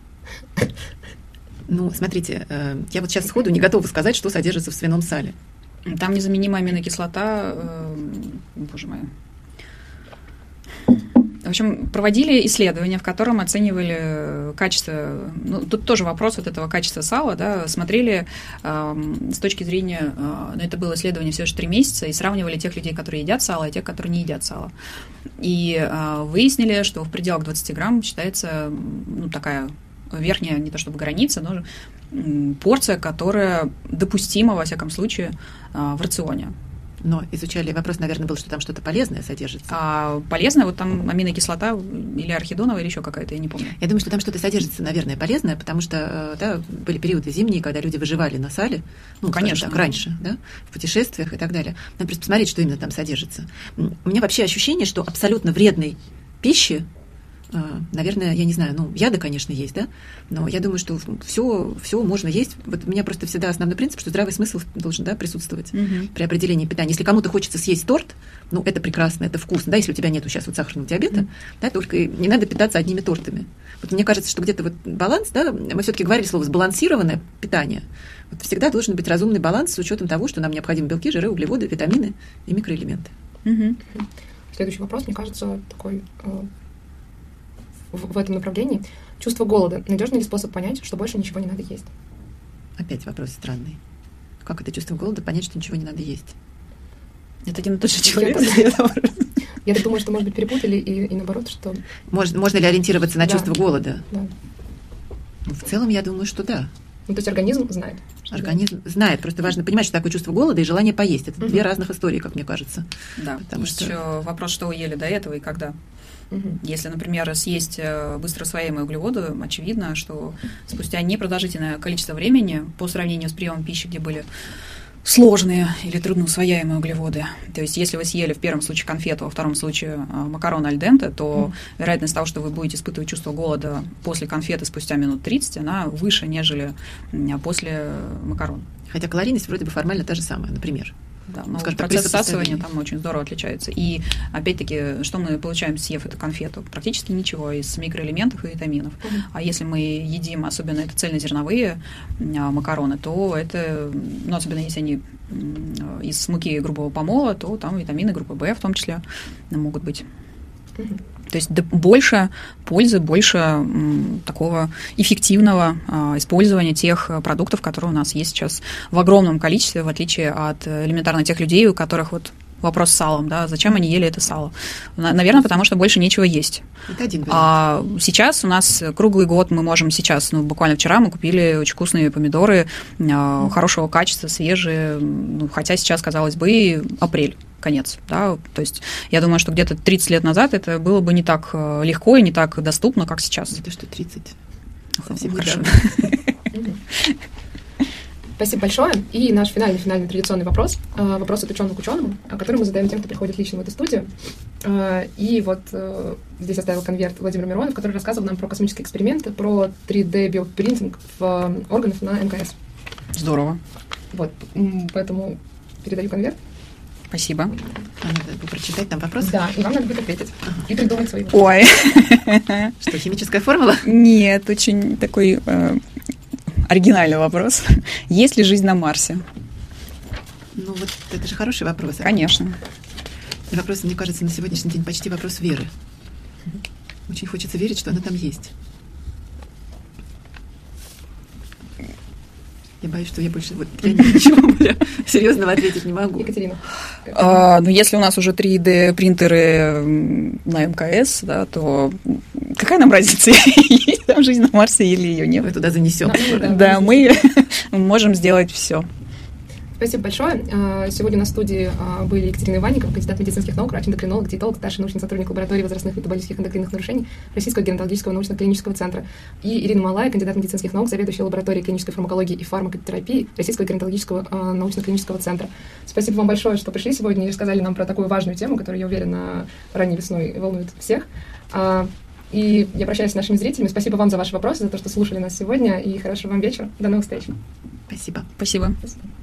Смотрите, я вот сейчас сходу не готова сказать, что содержится в свином сале. Там незаменимая аминокислота, боже мой. В общем, проводили исследования, в котором оценивали качество, тут тоже вопрос вот этого качества сала, да, смотрели с точки зрения, это было исследование всего лишь 3 месяца, и сравнивали тех людей, которые едят сало, и тех, которые не едят сало. И выяснили, что в пределах 20 грамм считается такая верхняя, не то чтобы граница, но порция, которая допустима, во всяком случае, в рационе. Но изучали, вопрос, наверное, был, что там что-то полезное содержится. Полезное, вот там аминокислота или архидоновая, или еще какая-то, я не помню. Я думаю, что там что-то содержится, наверное, полезное, потому что были периоды зимние, когда люди выживали на сале, конечно, так, раньше, да, в путешествиях и так далее. Надо просто посмотреть, что именно там содержится. У меня вообще ощущение, что абсолютно вредной пищи, наверное, я не знаю, яды, конечно, есть, да, но я думаю, что все можно есть. Вот у меня просто всегда основной принцип, что здравый смысл должен, да, присутствовать при определении питания. Если кому-то хочется съесть торт, это прекрасно, это вкусно, да, если у тебя нет сейчас сахарного диабета, да, только не надо питаться одними тортами. Вот мне кажется, что где-то вот баланс, да, мы все-таки говорили слово сбалансированное питание. Вот всегда должен быть разумный баланс с учетом того, что нам необходимы белки, жиры, углеводы, витамины и микроэлементы. Следующий вопрос, мне кажется, такой в этом направлении. Чувство голода. Надежный ли способ понять, что больше ничего не надо есть? Опять вопрос странный. Как это чувство голода понять, что ничего не надо есть? Это один и тот же человек. Я так думаю, что, может быть, перепутали и наоборот, что... Можно ли ориентироваться на чувство голода? Да. В целом, я думаю, что да. Ну, то есть организм знает. Организм знает. Просто важно понимать, что такое чувство голода и желание поесть. Это две разных истории, как мне кажется. Да, потому что еще вопрос, что вы ели до этого и когда. Если, например, съесть быстро усвояемые углеводы, очевидно, что спустя непродолжительное количество времени, по сравнению с приемом пищи, где были сложные или трудноусвояемые углеводы. То есть, если вы съели в первом случае конфету, во втором случае макароны аль денте, то вероятность того, что вы будете испытывать чувство голода после конфеты спустя минут 30, она выше, нежели после макарон. Хотя калорийность вроде бы формально та же самая, например. Да, но процесс всасывания там очень здорово отличается. И, опять-таки, что мы получаем, съев эту конфету? Практически ничего из микроэлементов и витаминов. А если мы едим, особенно это цельнозерновые макароны, то это, ну, особенно если они из муки грубого помола, то там витамины группы В в том числе могут быть. То есть больше пользы, больше такого эффективного использования тех продуктов, которые у нас есть сейчас в огромном количестве, в отличие от элементарно тех людей, у которых вот вопрос с салом, да, зачем они ели это сало? Наверное, потому что больше нечего есть. Это один вариант. А сейчас у нас круглый год мы можем сейчас, буквально вчера мы купили очень вкусные помидоры хорошего качества, свежие, хотя сейчас, казалось бы, апрель. Конец, да, то есть я думаю, что где-то 30 лет назад это было бы не так легко и не так доступно, как сейчас. Это что, 30? Совсем хорошо. Спасибо большое. И наш финальный традиционный вопрос. Вопрос от ученого к ученому, который мы задаем тем, кто приходит лично в эту студию. И вот здесь оставил конверт Владимир Миронов, который рассказывал нам про космические эксперименты, про 3D-биопринтинг органов на МКС. Здорово. Вот, поэтому передаю конверт. Спасибо. Надо прочитать там вопросы? Да, и вам надо будет ответить. И придумать свои. Ой. Что, химическая формула? Нет, очень такой оригинальный вопрос. Есть ли жизнь на Марсе? Ну вот это же хороший вопрос. Конечно. И вопрос, мне кажется, на сегодняшний день почти вопрос веры. Очень хочется верить, что она там есть. Я боюсь, что я больше ничего более серьезного ответить не могу. Екатерина. Если у нас уже 3D-принтеры на МКС, да, то какая нам разница, есть там жизнь на Марсе или ее нет? Мы туда занесем. Да, мы можем сделать все. Спасибо большое. Сегодня на студии были Екатерина Иванникова, кандидат медицинских наук, врач-эндокринолог, диетолог, старший научный сотрудник лаборатории возрастных метаболических эндокринных нарушений Российского геронтологического научно-клинического центра, и Ирина Малая, кандидат медицинских наук, заведующая лабораторией клинической фармакологии и фармакотерапии Российского геронтологического научно-клинического центра. Спасибо вам большое, что пришли сегодня и рассказали нам про такую важную тему, которая, я уверена, ранней весной волнует всех. И я прощаюсь с нашими зрителями. Спасибо вам за ваши вопросы, за то, что слушали нас сегодня, и хорошего вам вечера. До новых встреч. Спасибо. Спасибо. Спасибо.